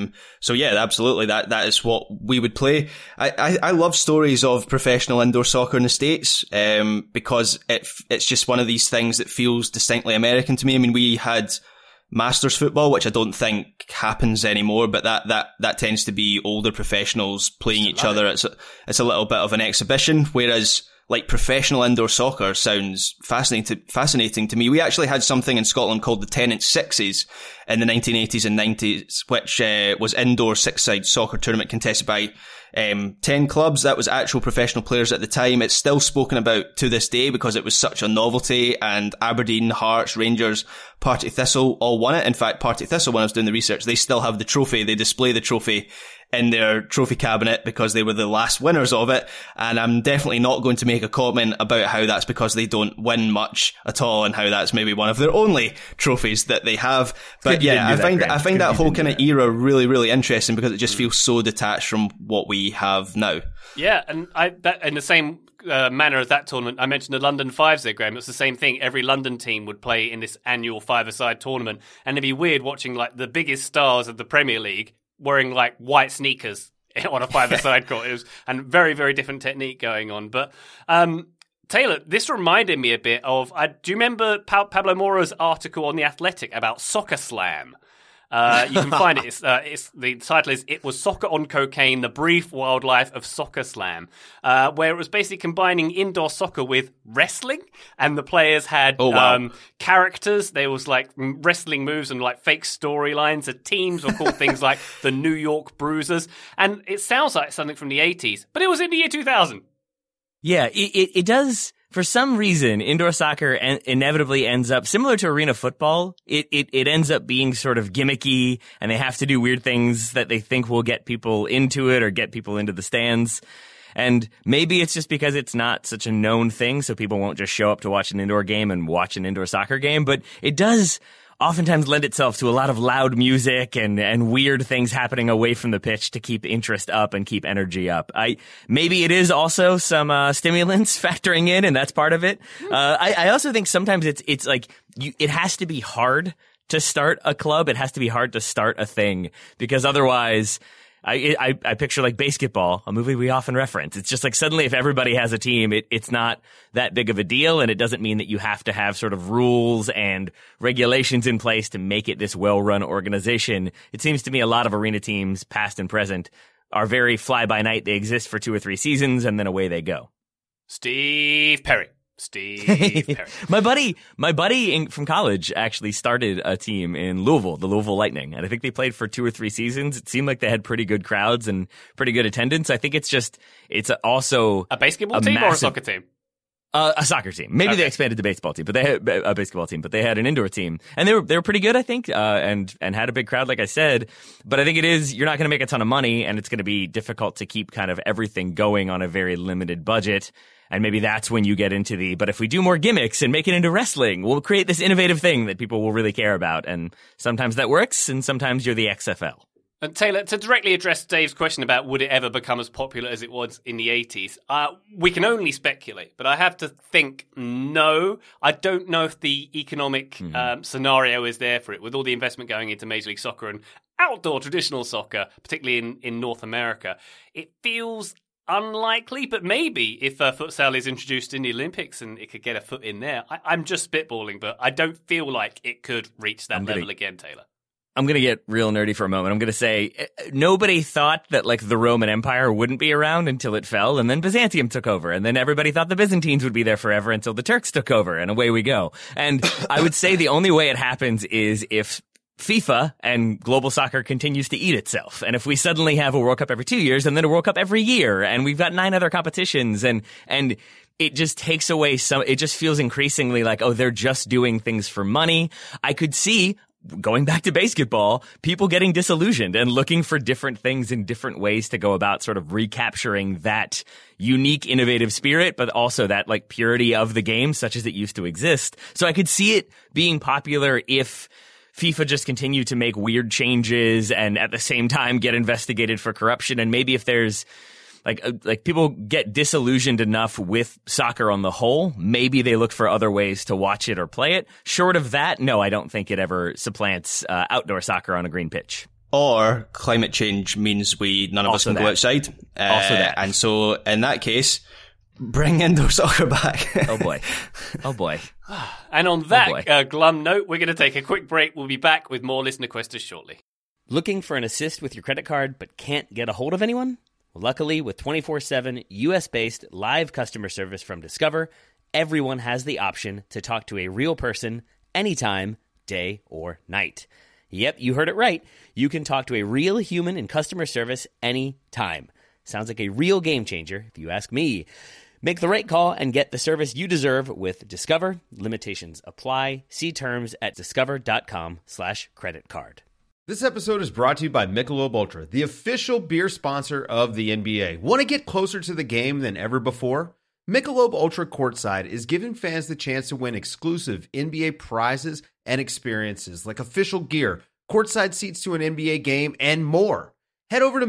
So yeah, absolutely. That is what we would play. I love stories of professional indoor soccer in the States, because it's just one of these things that feels distinctly American to me. I mean, we had Masters football, which I don't think happens anymore, but that tends to be older professionals playing each other. It's a little bit of an exhibition, whereas like professional indoor soccer sounds fascinating to me. We actually had something in Scotland called the Tennant Sixes in the 1980s and 90s, which was indoor six-side soccer tournament contested by 10 clubs. That was actual professional players at the time. It's still spoken about to this day because it was such a novelty, and Aberdeen, Hearts, Rangers, Partick Thistle all won it. In fact, Partick Thistle, when I was doing the research, they still have the trophy. They display the trophy in their trophy cabinet because they were the last winners of it. And I'm definitely not going to make a comment about how that's because they don't win much at all, and how that's maybe one of their only trophies that they have. But yeah, I find that whole kind of era really, really interesting because it just feels so detached from what we have now. Yeah, and that in the same manner as that tournament, I mentioned the London Fives there, Graham. It was the same thing. Every London team would play in this annual five-a-side tournament, and it'd be weird watching like the biggest stars of the Premier League wearing like white sneakers on a five-a-side court. It was and very, very different technique going on. But Taylor, this reminded me a bit of. Do you remember Pablo Moro's article on The Athletic about Soccer Slam? You can find it. It's the title is "It Was Soccer on Cocaine: The Brief Wildlife of Soccer Slam," where it was basically combining indoor soccer with wrestling, and the players had characters. There was like wrestling moves and like fake storylines. The teams were called things like the New York Bruisers, and it sounds like something from the 80s, but it was in the year 2000. Yeah, it does. For some reason, indoor soccer inevitably ends up similar to arena football. It ends up being sort of gimmicky, and they have to do weird things that they think will get people into it or get people into the stands. And maybe it's just because it's not such a known thing, so people won't just show up to watch an indoor game and watch an indoor soccer game. But it does oftentimes lend itself to a lot of loud music and weird things happening away from the pitch to keep interest up and keep energy up. Maybe it is also some stimulants factoring in, and that's part of it. I also think sometimes it's like it has to be hard to start a club. It has to be hard to start a thing, because otherwise I picture like basketball, a movie we often reference. It's just like suddenly if everybody has a team, it's not that big of a deal, and it doesn't mean that you have to have sort of rules and regulations in place to make it this well-run organization. It seems to me a lot of arena teams, past and present, are very fly-by-night. They exist for 2 or 3 seasons, and then away they go. Steve Perry. My buddy from college actually started a team in Louisville, the Louisville Lightning, and I think they played for 2 or 3 seasons. It seemed like they had pretty good crowds and pretty good attendance. I think it's also a basketball team or a soccer team? A soccer team. Maybe they expanded to baseball team, but they had a basketball team, but they had an indoor team, and they were pretty good, I think, and had a big crowd, like I said. But I think you're not going to make a ton of money, and it's going to be difficult to keep kind of everything going on a very limited budget. And maybe that's when you get into but if we do more gimmicks and make it into wrestling, we'll create this innovative thing that people will really care about. And sometimes that works, and sometimes you're the XFL. And Taylor, to directly address Dave's question about would it ever become as popular as it was in the 80s, we can only speculate, but I have to think no. I don't know if the economic scenario is there for it, with all the investment going into Major League Soccer and outdoor traditional soccer, particularly in North America. It feels unlikely, but maybe if futsal is introduced in the Olympics and it could get a foot in there. I'm just spitballing, but I don't feel like it could reach that level again, Taylor. I'm going to get real nerdy for a moment. I'm going to say nobody thought that like the Roman Empire wouldn't be around until it fell, and then Byzantium took over, and then everybody thought the Byzantines would be there forever until the Turks took over, and away we go. And I would say the only way it happens is if FIFA and global soccer continues to eat itself. And if we suddenly have a World Cup every 2 years and then a World Cup every year, and we've got 9 other competitions, and it just takes away it just feels increasingly like, oh, they're just doing things for money. I could see, going back to basketball, people getting disillusioned and looking for different things in different ways to go about sort of recapturing that unique, innovative spirit, but also that like purity of the game such as it used to exist. So I could see it being popular if FIFA just continue to make weird changes and at the same time get investigated for corruption. And maybe if there's like people get disillusioned enough with soccer on the whole, maybe they look for other ways to watch it or play it. Short of that, no, I don't think it ever supplants outdoor soccer on a green pitch. Or climate change means none of us can go outside. Also that. And so in that case, bring indoor soccer back. Oh boy. And on that glum note, we're going to take a quick break. We'll be back with more listener questions shortly. Looking for an assist with your credit card but can't get a hold of anyone? Well, luckily, with 24/7 US-based live customer service from Discover, everyone has the option to talk to a real person anytime, day or night. Yep, you heard it right. You can talk to a real human in customer service anytime. Sounds like a real game changer, if you ask me. Make the right call and get the service you deserve with Discover. Limitations apply. See terms at discover.com/creditcard. This episode is brought to you by Michelob Ultra, the official beer sponsor of the NBA. Want to get closer to the game than ever before? Michelob Ultra Courtside is giving fans the chance to win exclusive NBA prizes and experiences like official gear, courtside seats to an NBA game, and more. Head over to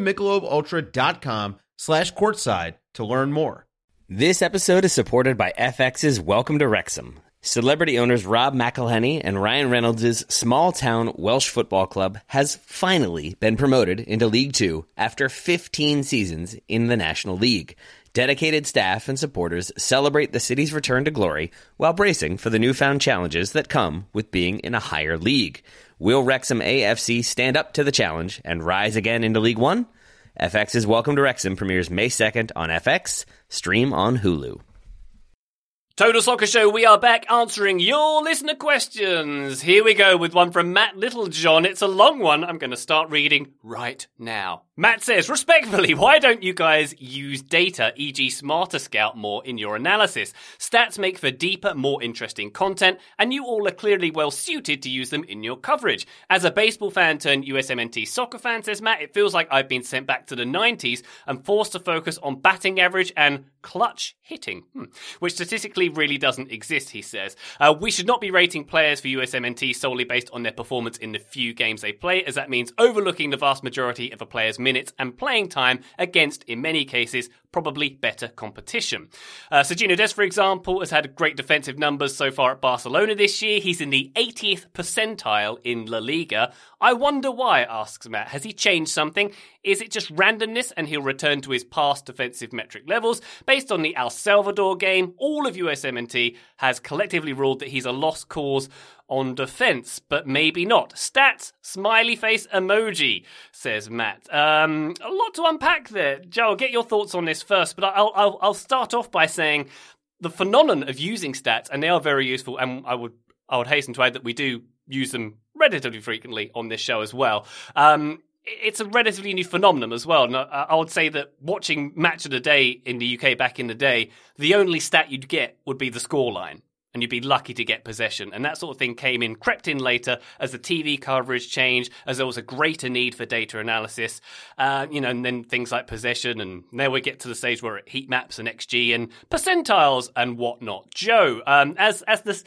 MichelobUltra.com/courtside to learn more. This episode is supported by FX's Welcome to Wrexham. Celebrity owners Rob McElhenney and Ryan Reynolds' small-town Welsh football club has finally been promoted into League Two after 15 seasons in the National League. Dedicated staff and supporters celebrate the city's return to glory while bracing for the newfound challenges that come with being in a higher league. Will Wrexham AFC stand up to the challenge and rise again into League One? FX's Welcome to Wrexham premieres May 2nd on FX, stream on Hulu. Total Soccer Show, we are back answering your listener questions. Here we go with one from Matt Littlejohn. It's a long one. I'm going to start reading right now. Matt says, respectfully, why don't you guys use data, e.g. Smarter Scout, more in your analysis? Stats make for deeper, more interesting content, and you all are clearly well suited to use them in your coverage. As a baseball fan turned USMNT soccer fan, says Matt, it feels like I've been sent back to the 90s and forced to focus on batting average and clutch hitting, which statistically really doesn't exist, he says. We should not be rating players for USMNT solely based on their performance in the few games they play, as that means overlooking the vast majority of a player's minutes and playing time against, in many cases, probably better competition. Sergino Dest, for example, has had great defensive numbers so far at Barcelona this year. He's in the 80th percentile in La Liga. I wonder why, asks Matt. Has he changed something? Is it just randomness and he'll return to his past defensive metric levels? Based on the El Salvador game, all of USMNT has collectively ruled that he's a lost cause on defense, but maybe not. Stats, smiley face emoji, says Matt. A lot to unpack there. Joe, I'll get your thoughts on this first, but I'll start off by saying the phenomenon of using stats, and they are very useful, and I would hasten to add that we do use them relatively frequently on this show as well. It's a relatively new phenomenon as well. And I would say that watching Match of the Day in the UK back in the day, the only stat you'd get would be the scoreline. And you'd be lucky to get possession. And that sort of thing crept in later as the TV coverage changed, as there was a greater need for data analysis. And then things like possession, and there we get to the stage where it heat maps and XG and percentiles and whatnot. Joe, is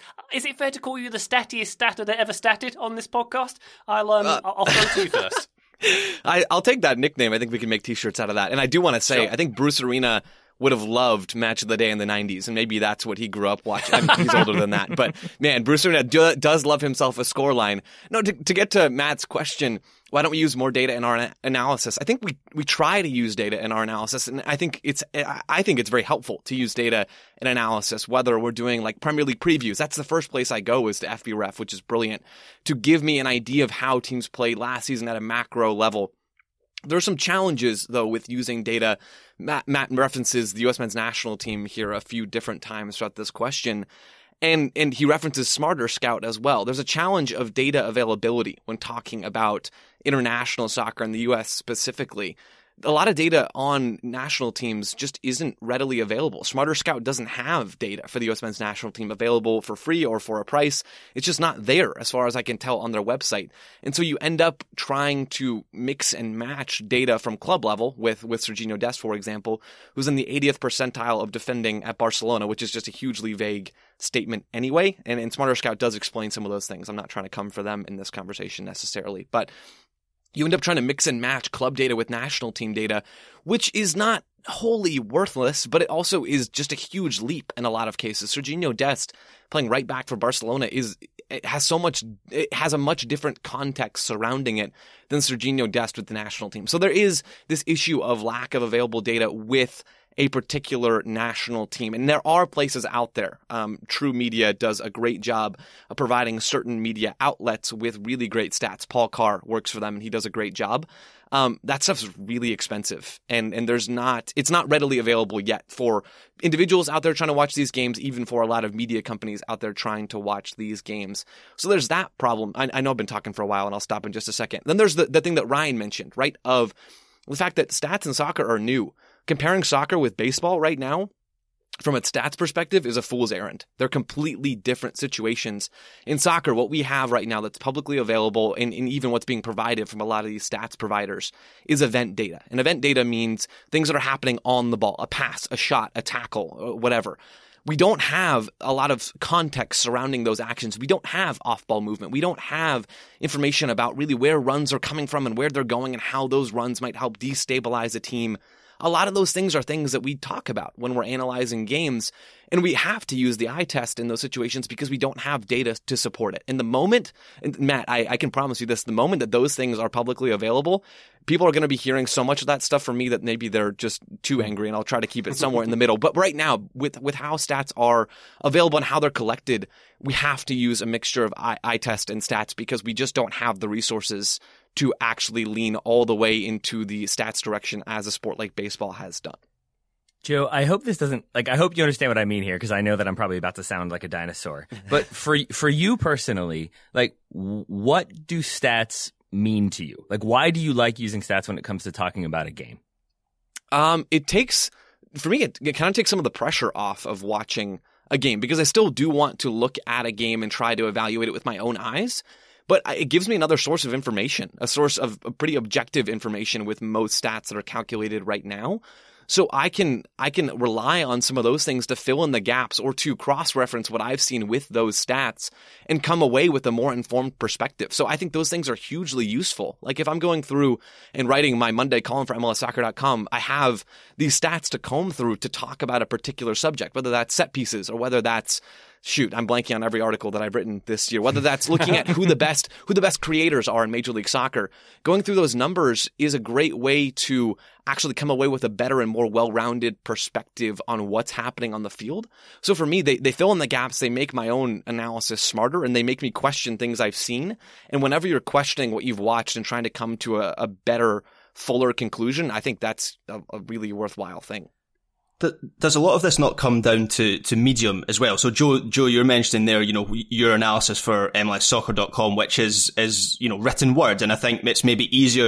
it fair to call you the stattiest statter that ever statted on this podcast? I'll throw to you first. I'll take that nickname. I think we can make t-shirts out of that. And I do want to say, I think Bruce Arena would have loved Match of the Day in the 90s, and maybe that's what he grew up watching. I mean, he's older than that. But, man, Bruce Arena does love himself a scoreline. No, to get to Matt's question, why don't we use more data in our analysis? I think we try to use data in our analysis, and I think it's very helpful to use data in analysis, whether we're doing like Premier League previews. That's the first place I go is to FBref, which is brilliant, to give me an idea of how teams played last season at a macro level. There are some challenges, though, with using data. Matt references the U.S. men's national team here a few different times throughout this question, and he references Smarter Scout as well. There's a challenge of data availability when talking about international soccer in the U.S. specifically. A lot of data on national teams just isn't readily available. Smarter Scout doesn't have data for the U.S. men's national team available for free or for a price. It's just not there as far as I can tell on their website. And so you end up trying to mix and match data from club level with Sergiño Dest, for example, who's in the 80th percentile of defending at Barcelona, which is just a hugely vague statement anyway. And Smarter Scout does explain some of those things. I'm not trying to come for them in this conversation necessarily, but you end up trying to mix and match club data with national team data, which is not wholly worthless, but it also is just a huge leap in a lot of cases. Sergiño Dest playing right back for Barcelona has a much different context surrounding it than Sergiño Dest with the national team. So there is this issue of lack of available data with a particular national team. And there are places out there. True Media does a great job of providing certain media outlets with really great stats. Paul Carr works for them, and he does a great job. That stuff's really expensive, and it's not readily available yet for individuals out there trying to watch these games, even for a lot of media companies out there trying to watch these games. So there's that problem. I know I've been talking for a while, and I'll stop in just a second. Then there's the thing that Ryan mentioned, right, of the fact that stats in soccer are new. Comparing soccer with baseball right now, from a stats perspective, is a fool's errand. They're completely different situations. In soccer, what we have right now that's publicly available, and even what's being provided from a lot of these stats providers, is event data. And event data means things that are happening on the ball, a pass, a shot, a tackle, whatever. We don't have a lot of context surrounding those actions. We don't have off-ball movement. We don't have information about really where runs are coming from and where they're going and how those runs might help destabilize a team. A lot of those things are things that we talk about when we're analyzing games, and we have to use the eye test in those situations because we don't have data to support it. And the moment, and Matt, I can promise you this, the moment that those things are publicly available, people are going to be hearing so much of that stuff from me that maybe they're just too angry, and I'll try to keep it somewhere in the middle. But right now, with how stats are available and how they're collected, we have to use a mixture of eye test and stats because we just don't have the resources to actually lean all the way into the stats direction as a sport like baseball has done. Joe, I hope this doesn't, I hope you understand what I mean here, because I know that I'm probably about to sound like a dinosaur. But for you personally, what do stats mean to you? Why do you like using stats when it comes to talking about a game? It kind of takes some of the pressure off of watching a game, because I still do want to look at a game and try to evaluate it with my own eyes. But it gives me another source of information, a source of pretty objective information with most stats that are calculated right now. So I can rely on some of those things to fill in the gaps or to cross-reference what I've seen with those stats and come away with a more informed perspective. So I think those things are hugely useful. If I'm going through and writing my Monday column for MLSsoccer.com, I have these stats to comb through to talk about a particular subject, whether that's set pieces or whether that's shoot, I'm blanking on every article that I've written this year, whether that's looking at who the best creators are in Major League Soccer. Going through those numbers is a great way to actually come away with a better and more well-rounded perspective on what's happening on the field. So for me, they fill in the gaps, they make my own analysis smarter, and they make me question things I've seen. And whenever you're questioning what you've watched and trying to come to a better, fuller conclusion, I think that's a really worthwhile thing. Does a lot of this not come down to medium as well? So Joe, you're mentioning there, your analysis for MLSsoccer.com, which is, written word. And I think it's maybe easier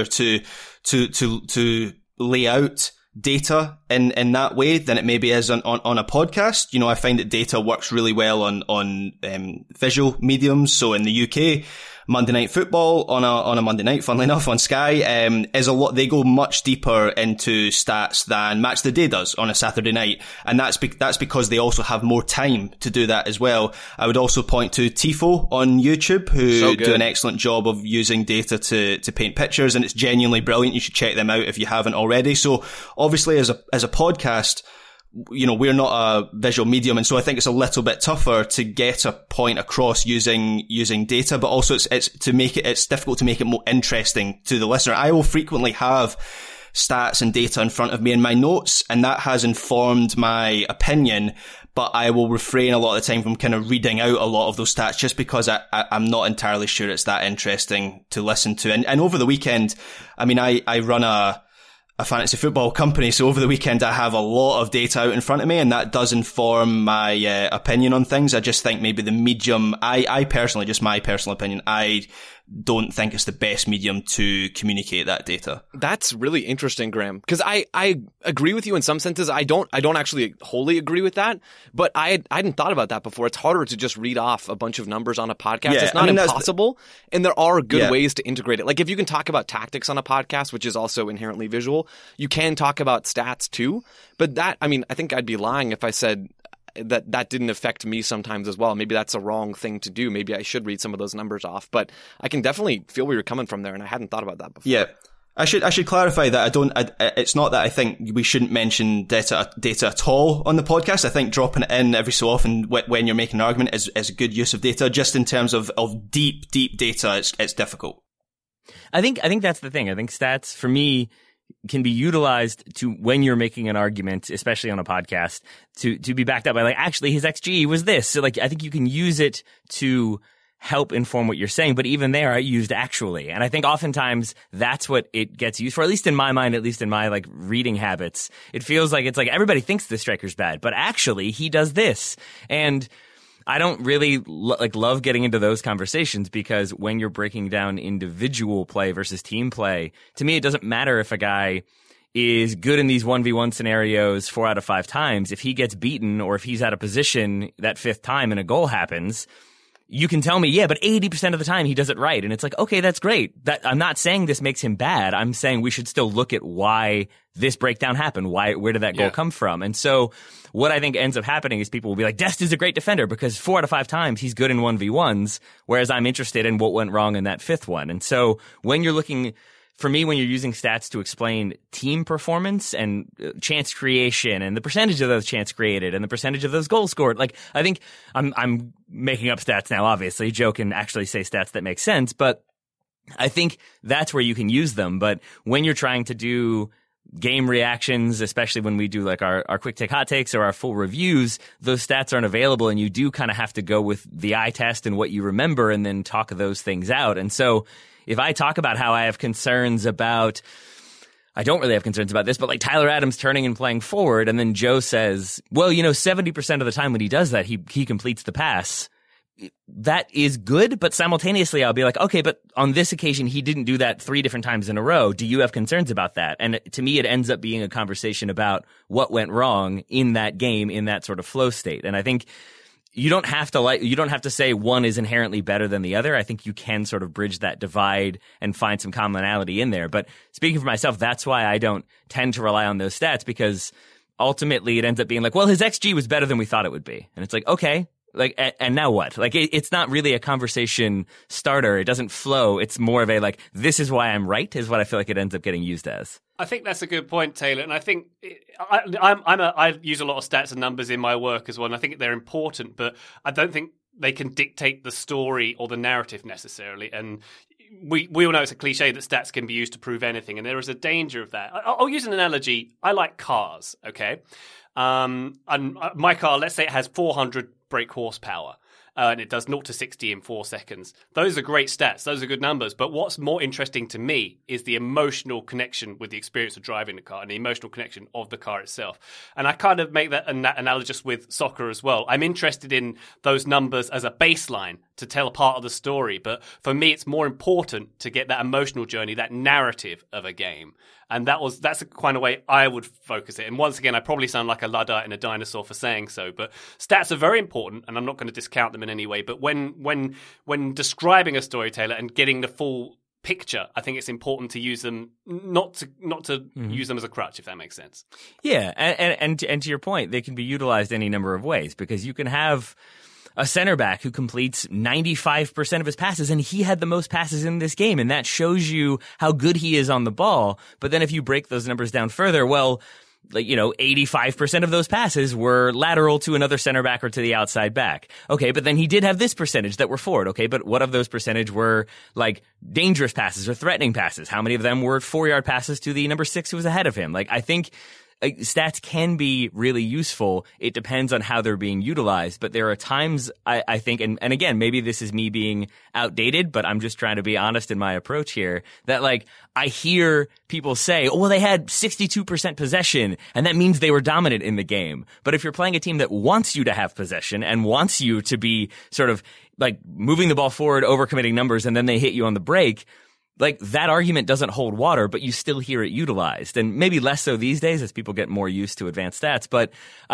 to lay out data in that way than it maybe is on a podcast. I find that data works really well on visual mediums. So in the UK, Monday Night Football on a Monday night, funnily enough, on Sky, is a lot. They go much deeper into stats than Match the Day does on a Saturday night, and that's because they also have more time to do that as well. I would also point to Tifo on YouTube, who do an excellent job of using data to paint pictures, and it's genuinely brilliant. You should check them out if you haven't already. So obviously, as a podcast, we're not a visual medium, and so I think it's a little bit tougher to get a point across using data, but also it's difficult to make it more interesting to the listener. I will frequently have stats and data in front of me in my notes, and that has informed my opinion, but I will refrain a lot of the time from kind of reading out a lot of those stats just because I'm not entirely sure it's that interesting to listen to. And over the weekend, I run a fantasy football company. So over the weekend, I have a lot of data out in front of me, and that does inform my opinion on things. I just think maybe the medium, I personally, just my personal opinion, I don't think it's the best medium to communicate that data. That's really interesting, Graham, because I agree with you in some senses. I don't actually wholly agree with that, but I hadn't thought about that before. It's harder to just read off a bunch of numbers on a podcast. Yeah, it's not impossible, and there are good ways to integrate it. Like if you can talk about tactics on a podcast, which is also inherently visual, you can talk about stats too. But that, I think I'd be lying if I said that didn't affect me sometimes as well. Maybe that's a wrong thing to do. Maybe I should read some of those numbers off, but I can definitely feel where you're coming from there, and I hadn't thought about that before. Yeah. I should clarify that it's not that I think we shouldn't mention data at all on the podcast. I think dropping it in every so often when you're making an argument is a good use of data. Just in terms of deep data, it's difficult. I think that's the thing. I think stats, for me, can be utilized to when you're making an argument, especially on a podcast, to be backed up by actually his XG was this. So I think you can use it to help inform what you're saying, but even there I used actually. And I think oftentimes that's what it gets used for, at least in my mind, at least in my reading habits. It feels like it's everybody thinks the striker's bad, but actually he does this. And I don't really love getting into those conversations, because when you're breaking down individual play versus team play, to me, it doesn't matter if a guy is good in these 1v1 scenarios 4 out of 5 times. If he gets beaten or if he's out of position that 5th time and a goal happens, you can tell me, yeah, but 80% of the time he does it right. And it's okay, that's great. I'm not saying this makes him bad. I'm saying we should still look at why this breakdown happened. Where did that goal come from? And so what I think ends up happening is people will be like, Dest is a great defender because 4 out of 5 times he's good in 1v1s, whereas I'm interested in what went wrong in that 5th one. And so when you're looking, for me, when you're using stats to explain team performance and chance creation and the percentage of those chance created and the percentage of those goals scored, I think I'm making up stats now, obviously. Joe can actually say stats that make sense, but I think that's where you can use them. But when you're trying to do game reactions, especially when we do our quick take hot takes or our full reviews, those stats aren't available, and you do kind of have to go with the eye test and what you remember and then talk those things out. And so if I talk about how I have concerns about, I don't really have concerns about this, but Tyler Adams turning and playing forward, and then Joe says, well, 70% of the time when he does that, he completes the pass. That is good, but simultaneously I'll be like, okay, but on this occasion he didn't do that 3 different times in a row. Do you have concerns about that? And to me, it ends up being a conversation about what went wrong in that game, in that sort of flow state. And I think you don't have to say one is inherently better than the other. I think you can sort of bridge that divide and find some commonality in there. But speaking for myself, that's why I don't tend to rely on those stats, because ultimately it ends up being well, his XG was better than we thought it would be. And it's okay. And now what? It's not really a conversation starter. It doesn't flow. It's more of a, this is why I'm right, is what I feel like it ends up getting used as. I think that's a good point, Taylor. And I think I use a lot of stats and numbers in my work as well. And I think they're important, but I don't think they can dictate the story or the narrative necessarily. And we all know it's a cliche that stats can be used to prove anything. And there is a danger of that. I'll use an analogy. I like cars, okay? And my car, let's say it has 400 brake horsepower. And it does 0 to 60 in 4 seconds. Those are great stats. Those are good numbers. But what's more interesting to me is the emotional connection with the experience of driving the car and the emotional connection of the car itself. And I kind of make that analogous with soccer as well. I'm interested in those numbers as a baseline to tell a part of the story. But for me, it's more important to get that emotional journey, that narrative of a game. And that's the kind of way I would focus it. And once again, I probably sound like a Luddite and a dinosaur for saying so, but stats are very important, and I'm not going to discount them in any way. But when describing a storyteller and getting the full picture, I think it's important to use them, not to use them as a crutch, if that makes sense. Yeah, and to your point, they can be utilized any number of ways, because you can have a center back who completes 95% of his passes, and he had the most passes in this game, and that shows you how good he is on the ball. But then if you break those numbers down further, well, 85% of those passes were lateral to another center back or to the outside back. Okay, but then he did have this percentage that were forward. Okay, but what of those percentage were dangerous passes or threatening passes? How many of them were 4-yard passes to the number 6 who was ahead of him? I think stats can be really useful. It depends on how they're being utilized. But there are times I think, and again, maybe this is me being outdated, but I'm just trying to be honest in my approach here, that I hear people say, oh, well, they had 62% possession, and that means they were dominant in the game. But if you're playing a team that wants you to have possession and wants you to be sort of moving the ball forward, overcommitting numbers, and then they hit you on the break, that argument doesn't hold water, but you still hear it utilized. And maybe less so these days as people get more used to advanced stats. But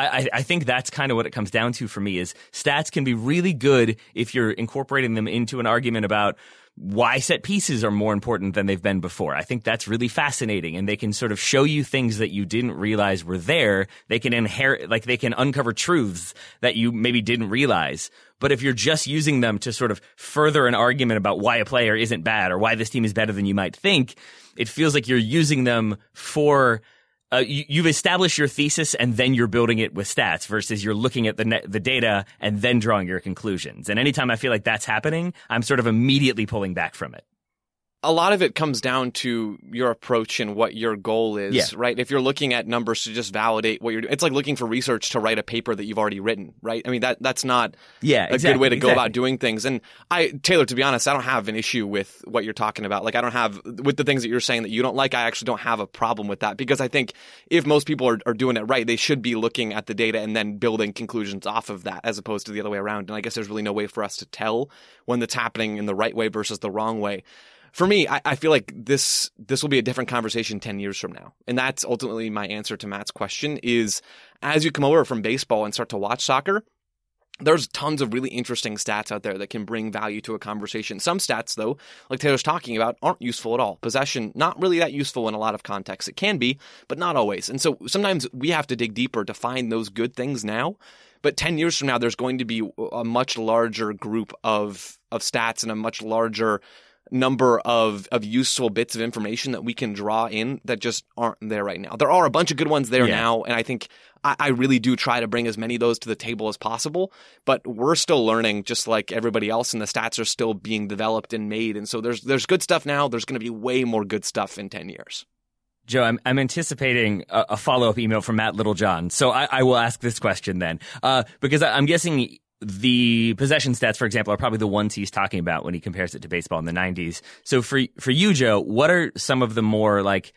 I think that's kind of what it comes down to for me, is stats can be really good if you're incorporating them into an argument about why set pieces are more important than they've been before. I think that's really fascinating, and they can sort of show you things that you didn't realize were there. They can they can uncover truths that you maybe didn't realize. But if you're just using them to sort of further an argument about why a player isn't bad or why this team is better than you might think, it feels like you're using them for you've established your thesis and then you're building it with stats, versus you're looking at the data and then drawing your conclusions. And anytime I feel like that's happening, I'm sort of immediately pulling back from it. A lot of it comes down to your approach and what your goal is, right? If you're looking at numbers to just validate what you're doing, it's like looking for research to write a paper that you've already written, right? I mean, that's not a good way to go about doing things. And Taylor, to be honest, I don't have an issue with what you're talking about. I don't have, with the things that you're saying that you don't like, I actually don't have a problem with that, because I think if most people are doing it right, they should be looking at the data and then building conclusions off of that, as opposed to the other way around. And I guess there's really no way for us to tell when that's happening in the right way versus the wrong way. For me, I feel like this will be a different conversation 10 years from now. And that's ultimately my answer to Matt's question, is as you come over from baseball and start to watch soccer, there's tons of really interesting stats out there that can bring value to a conversation. Some stats, though, like Taylor's talking about, aren't useful at all. Possession, not really that useful in a lot of contexts. It can be, but not always. And so sometimes we have to dig deeper to find those good things now. But 10 years from now, there's going to be a much larger group of stats and a much larger number of useful bits of information that we can draw in that just aren't there right now. There are a bunch of good ones there now, and I think I really do try to bring as many of those to the table as possible, but we're still learning just like everybody else, and the stats are still being developed and made, and so there's good stuff now. There's going to be way more good stuff in 10 years. Joe, I'm anticipating a follow-up email from Matt Littlejohn, so I will ask this question then, because I'm guessing the possession stats, for example, are probably the ones he's talking about when he compares it to baseball in the 90s. So for you, Joe, what are some of the more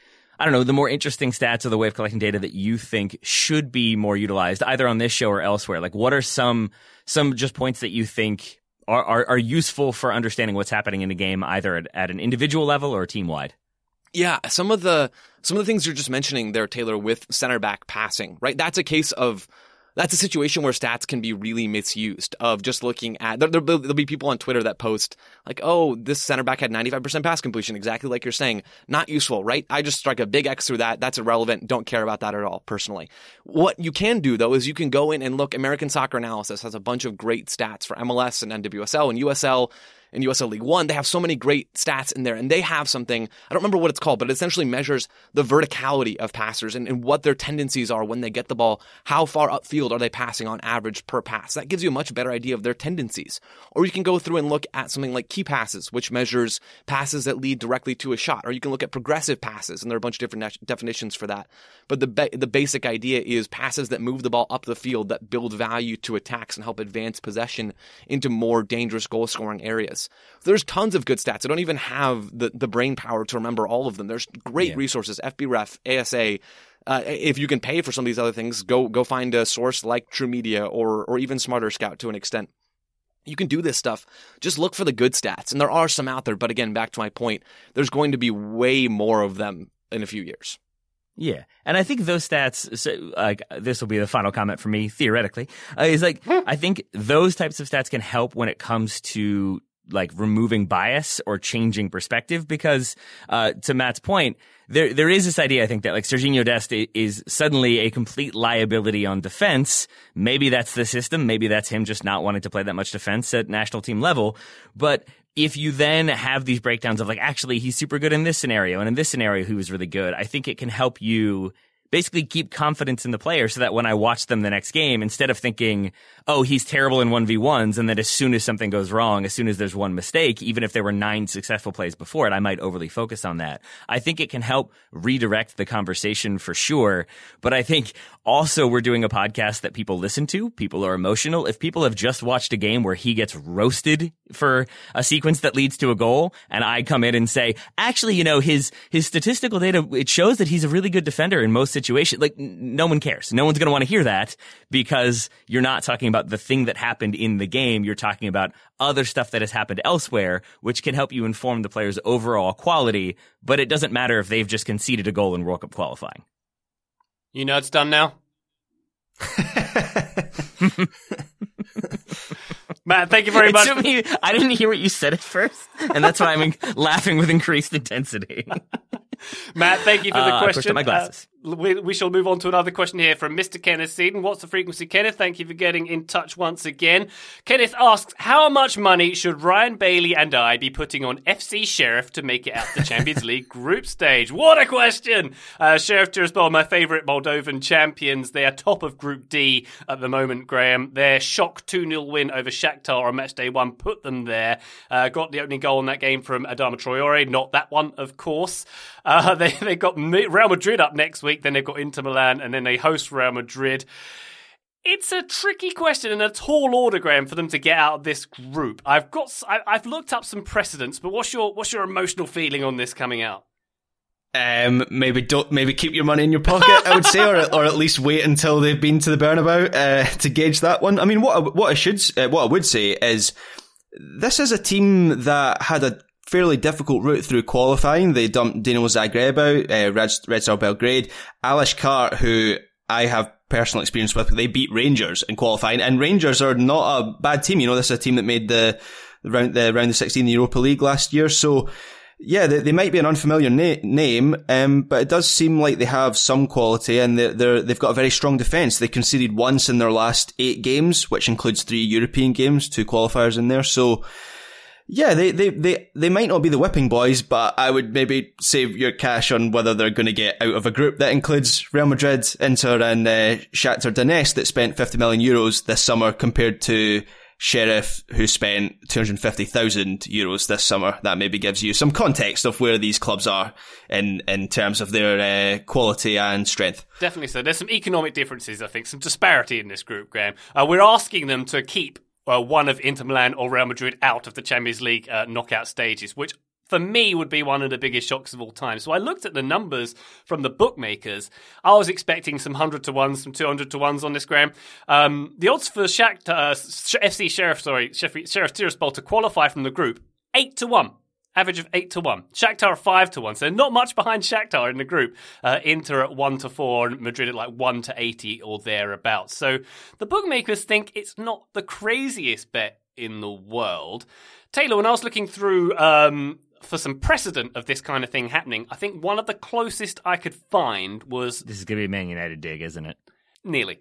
the more interesting stats or the way of collecting data that you think should be more utilized, either on this show or elsewhere? What are some just points that you think are useful for understanding what's happening in the game, either at an individual level or team-wide? Yeah, some of the things you're just mentioning there, Taylor, with center back passing, right? That's a situation where stats can be really misused, of just looking at, there'll be people on Twitter that post oh, this center back had 95% pass completion, exactly like you're saying. Not useful, right? I just struck a big X through that. That's irrelevant. Don't care about that at all, personally. What you can do, though, is you can go in and look. American Soccer Analysis has a bunch of great stats for MLS and NWSL and USL in USL League One. They have so many great stats in there, and they have something, I don't remember what it's called, but it essentially measures the verticality of passers and what their tendencies are when they get the ball. How far upfield are they passing on average per pass? That gives you a much better idea of their tendencies. Or you can go through and look at something like key passes, which measures passes that lead directly to a shot. Or you can look at progressive passes, and there are a bunch of different definitions for that. But the basic idea is passes that move the ball up the field, that build value to attacks and help advance possession into more dangerous goal-scoring areas. There's tons of good stats. I don't even have the brain power to remember all of them. There's great resources, FBref, ASA. If you can pay for some of these other things, go find a source like TrueMedia or even Smarter Scout to an extent. You can do this stuff. Just look for the good stats. And there are some out there, but again, back to my point, there's going to be way more of them in a few years. Yeah, and I think those stats, so, like, this will be the final comment for me, theoretically, is like, I think those types of stats can help when it comes to like removing bias or changing perspective, because to Matt's point, there is this idea, I think, that like Sergiño Dest is suddenly a complete liability on defense. Maybe that's the system. Maybe that's him just not wanting to play that much defense at national team level. But if you then have these breakdowns of like, actually, he's super good in this scenario, and in this scenario, he was really good, I think it can help you basically keep confidence in the player so that when I watch them the next game, instead of thinking, oh, he's terrible in 1v1s, and then as soon as something goes wrong, as soon as there's one mistake, even if there were 9 successful plays before it, I might overly focus on that. I think it can help redirect the conversation for sure. But I think also we're doing a podcast that people listen to. People are emotional. If people have just watched a game where he gets roasted for a sequence that leads to a goal, and I come in and say, actually, you know, his statistical data, it shows that he's a really good defender in most situations. Like, no one cares. No one's going to want to hear that, because you're not talking about the thing that happened in the game. You're talking about other stuff that has happened elsewhere, which can help you inform the player's overall quality. But it doesn't matter if they've just conceded a goal in World Cup qualifying. You know it's done now? Matt, thank you very much. I didn't hear what you said at first, and that's why I'm laughing with increased intensity. Matt, thank you for the question. I pushed up my glasses. We shall move on to another question here from Mr. Kenneth Seaton. What's the frequency, Kenneth? Thank you for getting in touch once again. Kenneth asks, how much money should Ryan Bailey and I be putting on FC Sheriff to make it out the Champions League group stage? What a question! Sheriff Tiraspol, my favourite Moldovan champions. They are top of Group D at the moment, Graham. Their shock 2-0 win over Shakhtar on match day 1 put them there. Got the opening goal in that game from Adama Traore. Not that one, of course. They got Real Madrid up next week, then they've got Inter Milan, and then they host Real Madrid. It's a tricky question and a tall order, Graham, for them to get out of this group. I've looked up some precedents, but what's your emotional feeling on this coming out? Maybe keep your money in your pocket, I would say, or at least wait until they've been to the Bernabeu to gauge that one. I mean, what I would say is this is a team that had a fairly difficult route through qualifying. They dumped Dinamo Zagreb out, Red Star Belgrade, Aleš Kart, who I have personal experience with. They beat Rangers in qualifying, and Rangers are not a bad team. You know, this is a team that made the round of 16 in the Europa League last year. So yeah, they might be an unfamiliar name, but it does seem like they have some quality, and they've got a very strong defence. They conceded once in their last 8 games, which includes 3 European games, 2 qualifiers in there. So yeah, they might not be the whipping boys, but I would maybe save your cash on whether they're going to get out of a group that includes Real Madrid, Inter, and Shakhtar Donetsk that spent 50 million euros this summer, compared to Sheriff, who spent 250,000 euros this summer. That maybe gives you some context of where these clubs are in terms of their quality and strength. Definitely so. There's some economic differences, I think, some disparity in this group, Graham. We're asking them to keep one of Inter Milan or Real Madrid out of the Champions League knockout stages, which for me would be one of the biggest shocks of all time. So I looked at the numbers from the bookmakers. I was expecting some 100-to-1s, some 200-to-1s on this, Graham. The odds for Sheriff Tiraspol to qualify from the group, 8-to-1. Average of 8-to-1. Shakhtar are 5-to-1, so not much behind Shakhtar in the group. Inter at 1-4, and Madrid at like 1-80 or thereabouts. So the bookmakers think it's not the craziest bet in the world. Taylor, when I was looking through for some precedent of this kind of thing happening, I think one of the closest I could find was... This is going to be a Man United dig, isn't it? Nearly.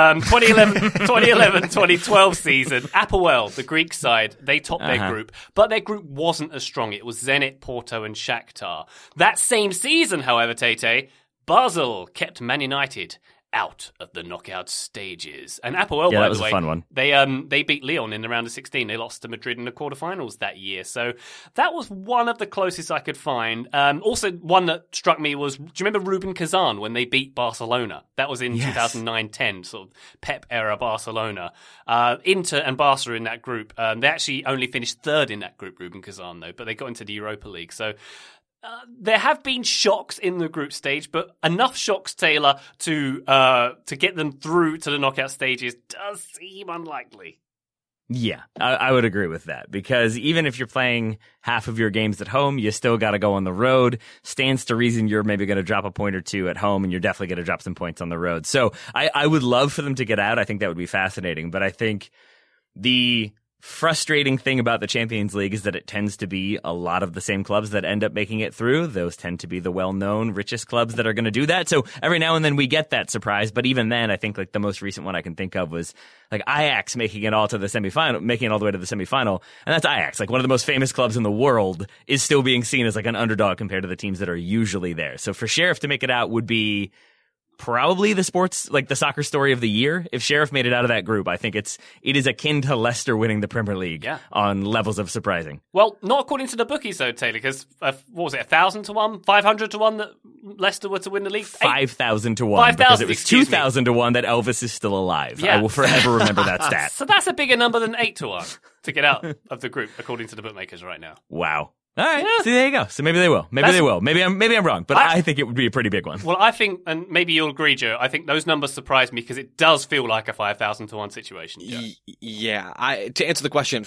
2011-2012 season, Apoel, the Greek side, they topped their group, but their group wasn't as strong. It was Zenit, Porto, and Shakhtar. That same season, however, Tete, Basel kept Man United out of the knockout stages. And Apoel, by the way, a fun one. They beat Lyon in the round of 16. They lost to Madrid in the quarterfinals that year. So that was one of the closest I could find. Also, one that struck me was, do you remember Rubin Kazan when they beat Barcelona? That was in 2009-10, sort of Pep era Barcelona. Inter and Barca in that group. They actually only finished third in that group, Rubin Kazan, though, but they got into the Europa League. So there have been shocks in the group stage, but enough shocks, Taylor, to get them through to the knockout stages does seem unlikely. Yeah, I would agree with that, because even if you're playing half of your games at home, you still got to go on the road. Stands to reason you're maybe going to drop a point or two at home, and you're definitely going to drop some points on the road. So I would love for them to get out. I think that would be fascinating, but I think the frustrating thing about the Champions League is that it tends to be a lot of the same clubs that end up making it through. Those tend to be the well-known, richest clubs that are going to do that. So every now and then we get that surprise. But even then, I think like the most recent one I can think of was like Ajax making it all to the semifinal, making it all the way to the semifinal. And that's Ajax, like one of the most famous clubs in the world, is still being seen as like an underdog compared to the teams that are usually there. So for Sheriff to make it out would be probably the soccer story of the year. If Sheriff made it out of that group, I think it is akin to Leicester winning the Premier League on levels of surprising. Well, not according to the bookies though, Taylor, because what was it, 1,000 to 1, 500 to 1 that Leicester were to win the league? 5,000 to 1, because it was 2,000 to 1 that Elvis is still alive. Yeah. I will forever remember that stat. So that's a bigger number than 8 to 1 to get out of the group, according to the bookmakers right now. Wow. All right, so there you go. So maybe they will. Maybe they will. Maybe I'm wrong, but I think it would be a pretty big one. Well, I think, and maybe you'll agree, Joe, I think those numbers surprise me because it does feel like a 5,000 to 1 situation. Yeah. To answer the question,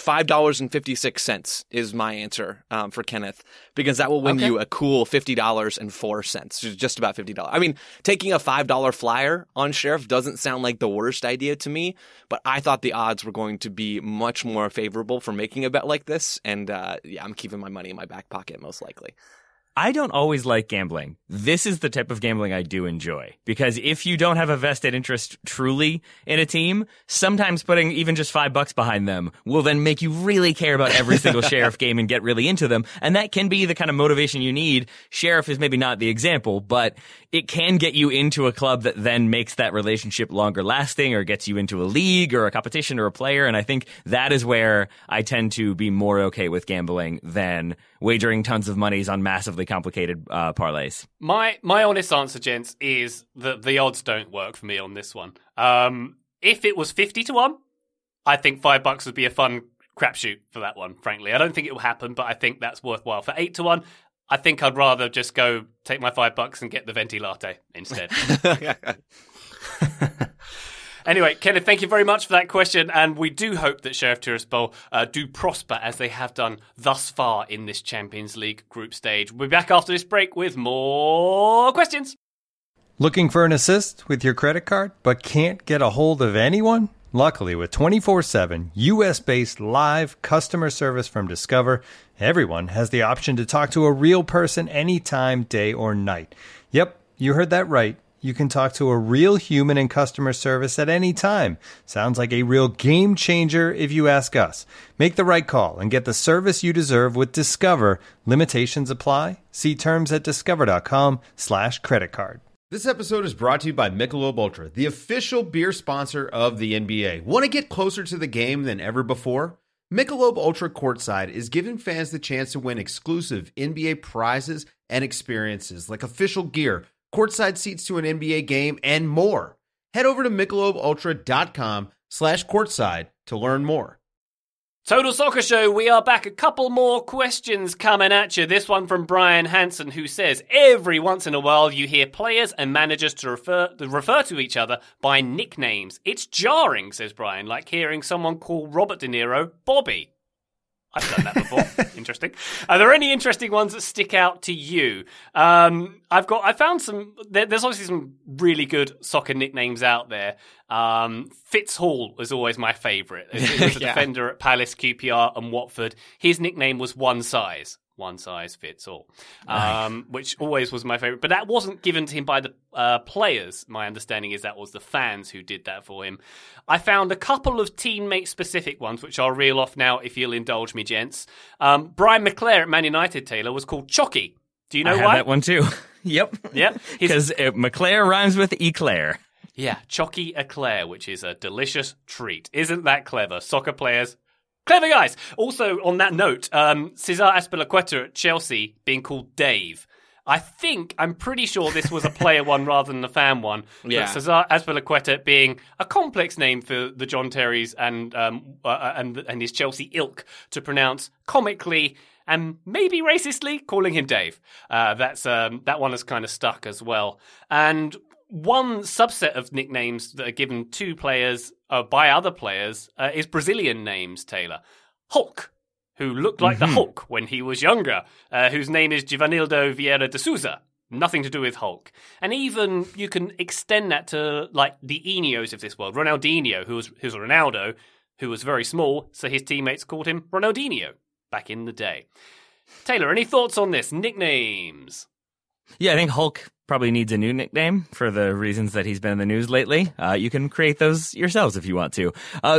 $5.56 is my answer for Kenneth, because that will win you a cool $50.04, just about $50. I mean, taking a $5 flyer on Sheriff doesn't sound like the worst idea to me, but I thought the odds were going to be much more favorable for making a bet like this, and I'm keeping my money in my back pocket, most likely. I don't always like gambling. This is the type of gambling I do enjoy, because if you don't have a vested interest truly in a team, sometimes putting even just $5 behind them will then make you really care about every single Sheriff game and get really into them. And that can be the kind of motivation you need. Sheriff is maybe not the example, but it can get you into a club that then makes that relationship longer lasting, or gets you into a league or a competition or a player. And I think that is where I tend to be more okay with gambling than wagering tons of monies on massively complicated parlays. My honest answer, gents, is that the odds don't work for me on this one. If it was 50 to 1, I think $5 would be a fun crapshoot for that one, frankly. I don't think it will happen, but I think that's worthwhile. For 8 to 1, I think I'd rather just go take my $5 and get the venti latte instead. Anyway, Kenneth, thank you very much for that question, and we do hope that Sheriff Tiraspol do prosper as they have done thus far in this Champions League group stage. We'll be back after this break with more questions. Looking for an assist with your credit card, but can't get a hold of anyone? Luckily, with 24/7 U.S.-based live customer service from Discover, everyone has the option to talk to a real person anytime, day or night. Yep, you heard that right. You can talk to a real human in customer service at any time. Sounds like a real game changer if you ask us. Make the right call and get the service you deserve with Discover. Limitations apply. See terms at discover.com/creditcard. This episode is brought to you by Michelob Ultra, the official beer sponsor of the NBA. Want to get closer to the game than ever before? Michelob Ultra Courtside is giving fans the chance to win exclusive NBA prizes and experiences like official gear, courtside seats to an NBA game, and more. Head over to MichelobUltra.com/courtside to learn more. Total Soccer Show, we are back. A couple more questions coming at you. This one from Brian Hansen, who says, every once in a while you hear players and managers to refer to each other by nicknames. It's jarring, says Brian, like hearing someone call Robert De Niro Bobby. I've done that before. Interesting. Are there any interesting ones that stick out to you? I found some. There's obviously some really good soccer nicknames out there. Fitz Hall was always my favourite. He was a defender at Palace, QPR, and Watford. His nickname was One Size, one size fits all, which always was my favorite. But that wasn't given to him by the players. My understanding is that was the fans who did that for him. I found a couple of teammate-specific ones, which I'll reel off now if you'll indulge me, gents. Brian McClair at Man United, Taylor, was called Chocky. Do you know why? I had that one too. Yep. Because McClair rhymes with eclair. Yeah, Chocky Eclair, which is a delicious treat. Isn't that clever? Soccer players, clever guys. Also, on that note, Cesar Azpilicueta at Chelsea being called Dave. I'm pretty sure this was a player one rather than a fan one. Yeah. But Cesar Azpilicueta being a complex name for the John Terrys and his Chelsea ilk to pronounce comically and maybe racistly, calling him Dave. That one has kind of stuck as well. And one subset of nicknames that are given to players by other players is Brazilian names, Taylor. Hulk, who looked like the Hulk when he was younger, whose name is Givanildo Vieira de Souza. Nothing to do with Hulk. And even you can extend that to like the Ineos of this world. Ronaldinho, who's Ronaldo, who was very small, so his teammates called him Ronaldinho back in the day. Taylor, any thoughts on this? Nicknames? Yeah, I think Hulk probably needs a new nickname for the reasons that he's been in the news lately. You can create those yourselves if you want to.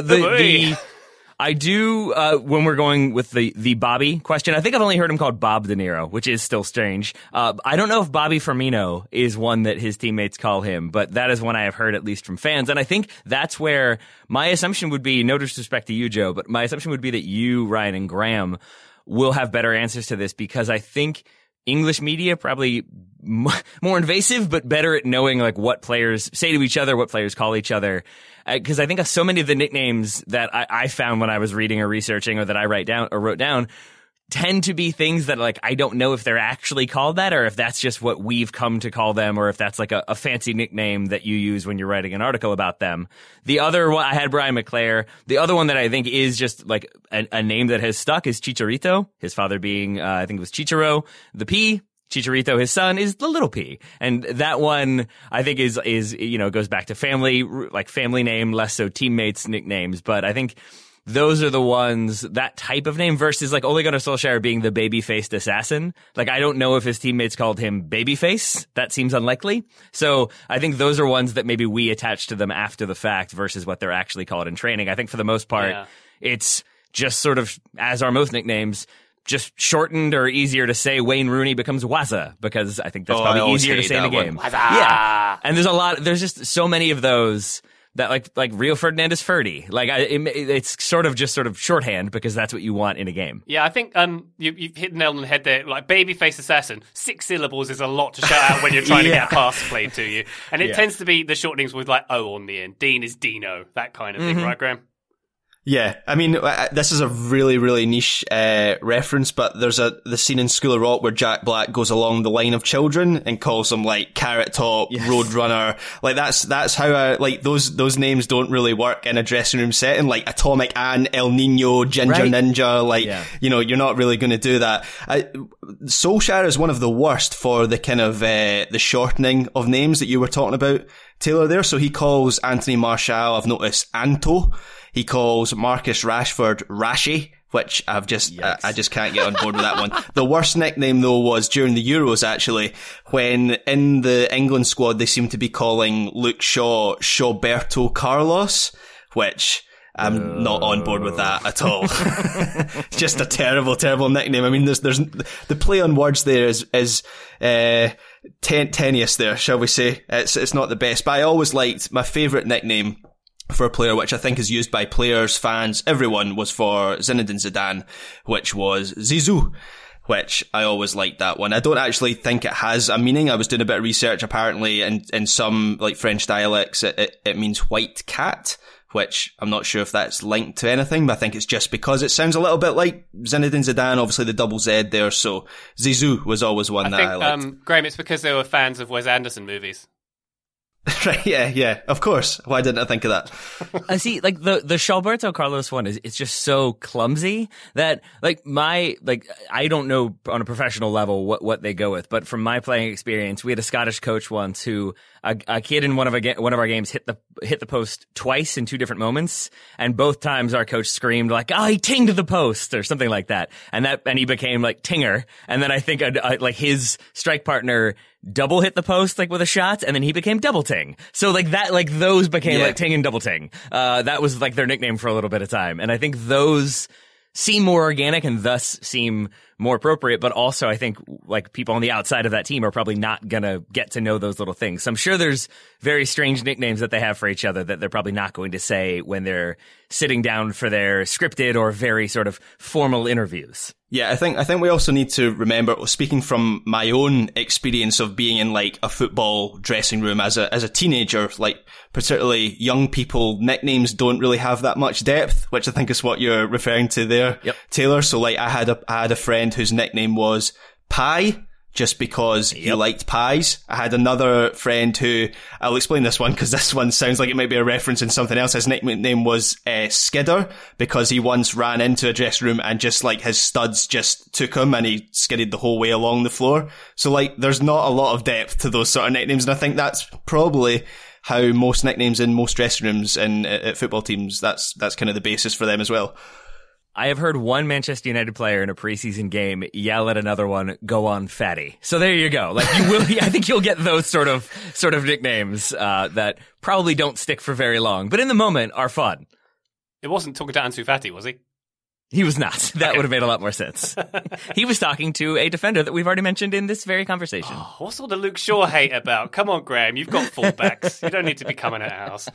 I do, when we're going with the Bobby question, I think I've only heard him called Bob De Niro, which is still strange. I don't know if Bobby Firmino is one that his teammates call him, but that is one I have heard at least from fans. And I think that's where my assumption would be, no disrespect to you, Joe, but my assumption would be that you, Ryan, and Graham will have better answers to this, because I think English media probably more invasive, but better at knowing like what players say to each other, what players call each other. Because I think so many of the nicknames that I found when I was reading or researching, or that I wrote down, tend to be things that like I don't know if they're actually called that, or if that's just what we've come to call them, or if that's like a fancy nickname that you use when you're writing an article about them. The other one, I had Brian McClair. The other one that I think is just like a name that has stuck is Chicharito. His father being, I think it was Chicharo, the P. Chicharito, his son, is the little P. And that one, I think is, goes back to family, like family name, less so teammates' nicknames. But I think those are the ones, that type of name, versus like Ole Gunnar Solskjaer being the baby-faced assassin. Like, I don't know if his teammates called him Babyface. That seems unlikely. So I think those are ones that maybe we attach to them after the fact versus what they're actually called in training. I think for the most part, It's just sort of, as are most nicknames, just shortened or easier to say. Wayne Rooney becomes Waza, because I think that's probably easier to say in the game. Yeah. And there's just so many of those that like Rio Ferdinand is Ferdy. Like it's sort of shorthand, because that's what you want in a game. Yeah, I think you've hit the nail on the head there. Like babyface assassin, 6 syllables is a lot to shout out when you're trying to get a pass played to you. And it tends to be the shortenings with like O on the end. Dean is Dino, that kind of thing, right, Graham? Yeah, I mean, this is a really, really niche reference, but there's the scene in School of Rock where Jack Black goes along the line of children and calls them like Carrot Top, Roadrunner. Like that's how those names don't really work in a dressing room setting. Like Atomic Ant, El Nino, Ginger Ninja. You're not really going to do that. Solskjaer is one of the worst for the kind of the shortening of names that you were talking about, Taylor. There, so he calls Anthony Martial, I've noticed, Anto. He calls Marcus Rashford Rashi, which I just can't get on board with that one. The worst nickname though was during the Euros, actually, when in the England squad they seem to be calling Luke Shaw Shawberto Carlos, which I'm not on board with that at all. It's just a terrible, terrible nickname. I mean, there's the play on words there is tenuous there, shall we say. It's not the best, but I always liked my favourite nickname for a player, which I think is used by players, fans, everyone, was for Zinedine Zidane, which was Zizou, which I always liked that one. I don't actually think it has a meaning. I was doing a bit of research. Apparently, in some like French dialects, it means white cat, which I'm not sure if that's linked to anything, but I think it's just because it sounds a little bit like Zinedine Zidane, obviously the double Z there. So Zizou was always one I liked. Graham, it's because they were fans of Wes Anderson movies. Right, yeah, of course. Why didn't I think of that? See, like the Shalberto Carlos one it's just so clumsy that I don't know on a professional level what they go with, but from my playing experience, we had a Scottish coach once who a kid in one of our games hit the post twice in two different moments, and both times our coach screamed like, "Oh, he tinged the post" or something like that, and he became like Tinger, and then I think like his strike partner double hit the post like with a shot, and then he became Double Ting. So like that, like those became like Ting and Double Ting. That was like their nickname for a little bit of time, and I think those seem more organic and thus seem more appropriate, but also I think like people on the outside of that team are probably not gonna get to know those little things. So I'm sure there's very strange nicknames that they have for each other that they're probably not going to say when they're sitting down for their scripted or very sort of formal interviews. Yeah, I think we also need to remember, speaking from my own experience of being in like a football dressing room as a teenager, like particularly young people, nicknames don't really have that much depth, which I think is what you're referring to there, Taylor. So like I had a friend whose nickname was Pie, just because he liked pies. I had another friend who, I'll explain this one because this one sounds like it might be a reference in something else. His nickname was Skidder, because he once ran into a dressing room and just like his studs just took him and he skidded the whole way along the floor. So like there's not a lot of depth to those sort of nicknames, and I think that's probably how most nicknames in most dressing rooms and at football teams, that's kind of the basis for them as well. I have heard one Manchester United player in a preseason game yell at another one, "Go on, fatty." So there you go. Like you will, I think you'll get those sort of nicknames that probably don't stick for very long, but in the moment are fun. It wasn't talking to Ansu Fati, was he? He was not. That would have made a lot more sense. He was talking to a defender that we've already mentioned in this very conversation. Oh, what's all the Luke Shaw hate about? Come on, Graham. You've got fullbacks. You don't need to be coming at ours.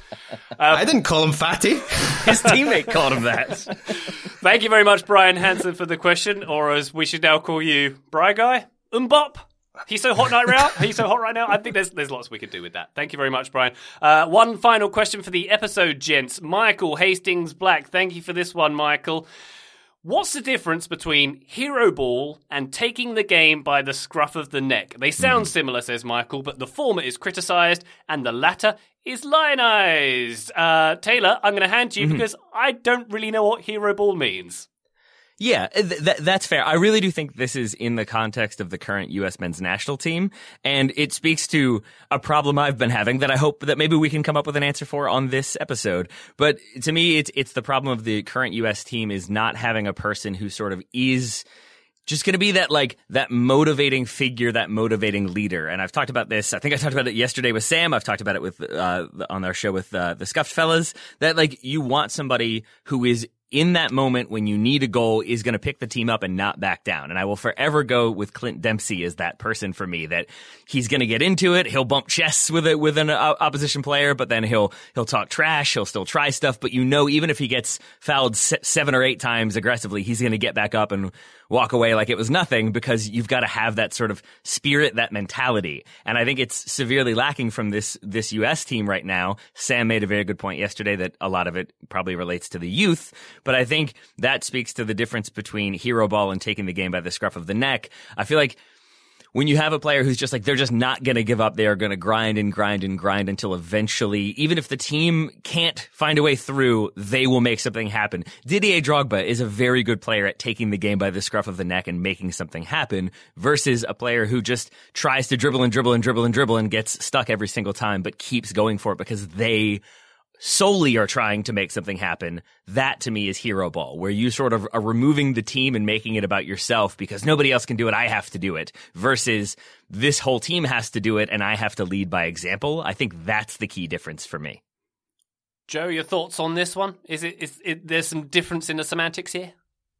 I didn't call him fatty. His teammate called him that. Thank you very much, Brian Hansen, for the question, or as we should now call you, Bry Guy? Mbop? He's so hot right now. I think there's lots we could do with that. Thank you very much, Brian. One final question for the episode, gents. Michael Hastings Black. Thank you for this one, Michael. What's the difference between hero ball and taking the game by the scruff of the neck? They sound similar, says Michael, but the former is criticised and the latter is lionised. Taylor, I'm going to hand to you because I don't really know what hero ball means. Yeah, that's fair. I really do think this is in the context of the current U.S. men's national team, and it speaks to a problem I've been having that I hope that maybe we can come up with an answer for on this episode. But to me, it's the problem of the current U.S. team is not having a person who sort of is just going to be that motivating figure, that motivating leader. And I've talked about this. I think I talked about it yesterday with Sam. I've talked about it with on our show with the Scuffed Fellas, that like you want somebody who is in that moment when you need a goal is going to pick the team up and not back down. And I will forever go with Clint Dempsey as that person for me, that he's going to get into it. He'll bump chests with an opposition player, but then he'll talk trash. He'll still try stuff. But you know, even if he gets fouled 7 or 8 times aggressively, he's going to get back up and walk away like it was nothing, because you've got to have that sort of spirit, that mentality. And I think it's severely lacking from this U.S. team right now. Sam made a very good point yesterday that a lot of it probably relates to the youth, but I think that speaks to the difference between hero ball and taking the game by the scruff of the neck. I feel like when you have a player who's just like, they're just not going to give up, they are going to grind and grind and grind until eventually, even if the team can't find a way through, they will make something happen. Didier Drogba is a very good player at taking the game by the scruff of the neck and making something happen, versus a player who just tries to dribble and dribble and dribble and dribble and gets stuck every single time, but keeps going for it because they solely are trying to make something happen. That to me is hero ball, where you sort of are removing the team and making it about yourself because nobody else can do it, I have to do it, versus this whole team has to do it and I have to lead by example. I think that's the key difference for me. Joe, your thoughts on this one? Is there's some difference in the semantics here?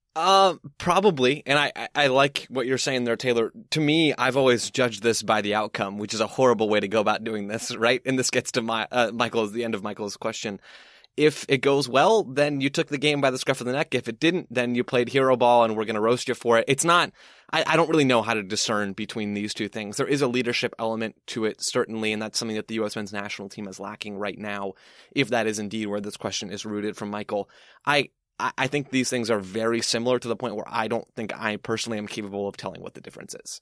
Probably. And I like what you're saying there, Taylor. To me, I've always judged this by the outcome, which is a horrible way to go about doing this, right? And this gets to the end of Michael's question. If it goes well, then you took the game by the scruff of the neck. If it didn't, then you played hero ball and we're going to roast you for it. It's not, I don't really know how to discern between these two things. There is a leadership element to it, certainly, and that's something that the U.S. men's national team is lacking right now, if that is indeed where this question is rooted from Michael. I think these things are very similar to the point where I don't think I personally am capable of telling what the difference is.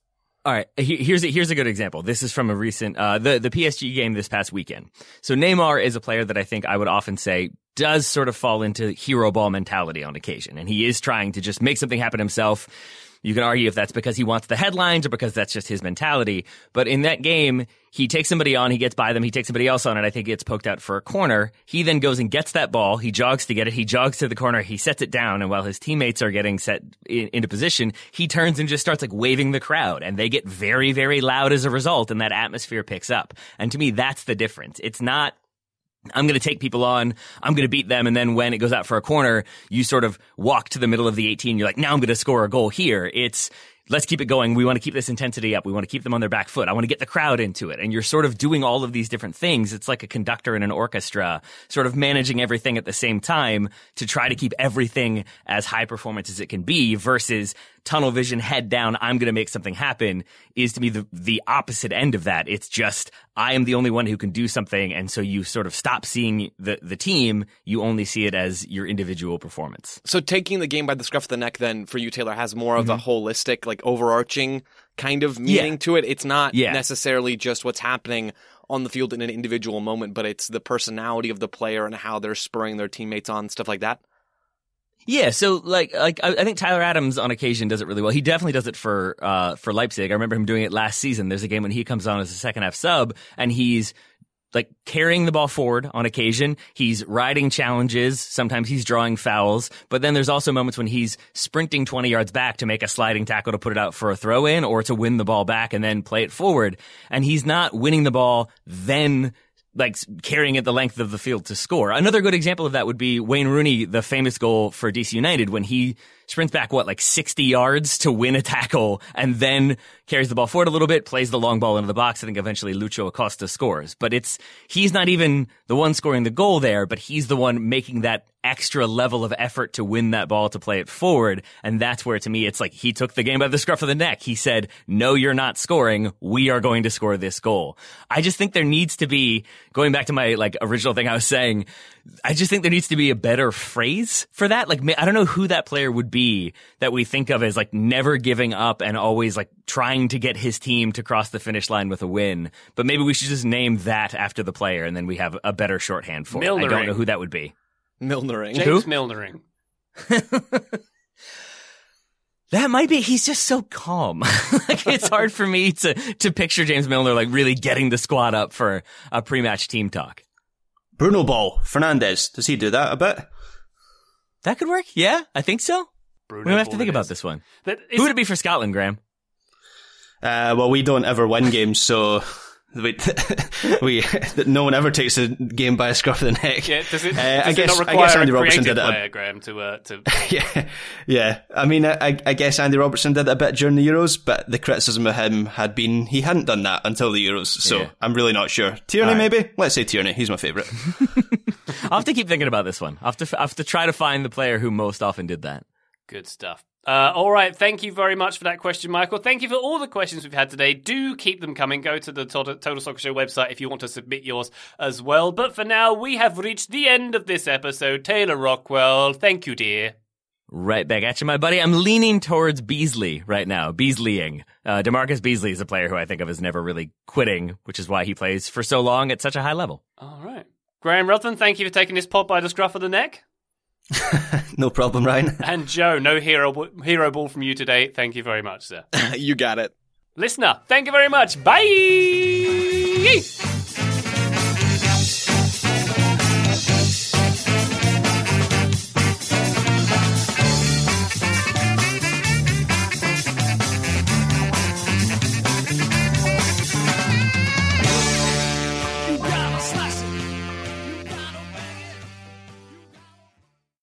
All right, here's a good example. This is from a recent the PSG game this past weekend. So Neymar is a player that I think I would often say does sort of fall into hero ball mentality on occasion, and he is trying to just make something happen himself. You can argue if that's because he wants the headlines or because that's just his mentality. But in that game, he takes somebody on, he gets by them, he takes somebody else on, and I think gets poked out for a corner. He then goes and gets that ball. He jogs to get it. He jogs to the corner. He sets it down. And while his teammates are getting set into position, he turns and just starts like waving the crowd. And they get very, very loud as a result. And that atmosphere picks up. And to me, that's the difference. It's not, I'm going to take people on, I'm going to beat them, and then when it goes out for a corner, you sort of walk to the middle of the 18, you're like, now I'm going to score a goal here. It's, let's keep it going. We want to keep this intensity up. We want to keep them on their back foot. I want to get the crowd into it. And you're sort of doing all of these different things. It's like a conductor in an orchestra, sort of managing everything at the same time to try to keep everything as high performance as it can be versus tunnel vision, head down, I'm going to make something happen is to me the opposite end of that. It's just, I am the only one who can do something. And so you sort of stop seeing the team. You only see it as your individual performance. So taking the game by the scruff of the neck then for you, Taylor, has more of a holistic, like overarching kind of meaning to it. It's not necessarily just what's happening on the field in an individual moment, but it's the personality of the player and how they're spurring their teammates on, stuff like that. Yeah, so like I think Tyler Adams on occasion does it really well. He definitely does it for Leipzig. I remember him doing it last season. There's a game when he comes on as a second half sub and he's like carrying the ball forward on occasion. He's riding challenges. Sometimes he's drawing fouls. But then there's also moments when he's sprinting 20 yards back to make a sliding tackle to put it out for a throw in or to win the ball back and then play it forward. And he's not winning the ball, then like carrying it the length of the field to score. Another good example of that would be Wayne Rooney, the famous goal for DC United when he sprints back, 60 yards to win a tackle and then carries the ball forward a little bit, plays the long ball into the box. I think eventually Lucho Acosta scores. But he's not even the one scoring the goal there, but he's the one making that extra level of effort to win that ball, to play it forward. And that's where, to me, it's like he took the game by the scruff of the neck. He said, no, you're not scoring. We are going to score this goal. I just think there needs to be, going back to my original thing I was saying, I just think there needs to be a better phrase for that. I don't know who that player would be that we think of as never giving up and always trying to get his team to cross the finish line with a win. But maybe we should just name that after the player and then we have a better shorthand for it. I don't know who that would be. Milnering. James Milnering. That might be. He's just so calm. It's hard for me to picture James Milner really getting the squad up for a pre-match team talk. Bruno Ball Fernandes. Does he do that a bit? That could work. Yeah, I think so. Bruno we don't have to think about this one. Who would it be for Scotland, Graham? Well, we don't ever win games, so no one ever takes a game by a scruff of the neck. Yeah, does it not require Andy Robertson did it Graham, to yeah. I mean, I guess Andy Robertson did it a bit during the Euros, but the criticism of him had been he hadn't done that until the Euros, so I'm really not sure. Tierney, maybe? Let's say Tierney. He's my favourite. I'll have to keep thinking about this one. I'll have to try to find the player who most often did that. Good stuff. All right, thank you very much for that question, Michael. Thank you for all the questions we've had today. Do keep them coming. Go to the Total Soccer Show website if you want to submit yours as well. But for now, we have reached the end of this episode. Taylor Rockwell, thank you, dear. Right back at you, my buddy. I'm leaning towards Beasley right now. Beasleying. DeMarcus Beasley is a player who I think of as never really quitting, which is why he plays for so long at such a high level. All right. Graham Ruthven, thank you for taking this pod by the scruff of the neck. No problem, Ryan. And Joe, no hero ball from you today. Thank you very much, sir. You got it. Listener, thank you very much. Bye!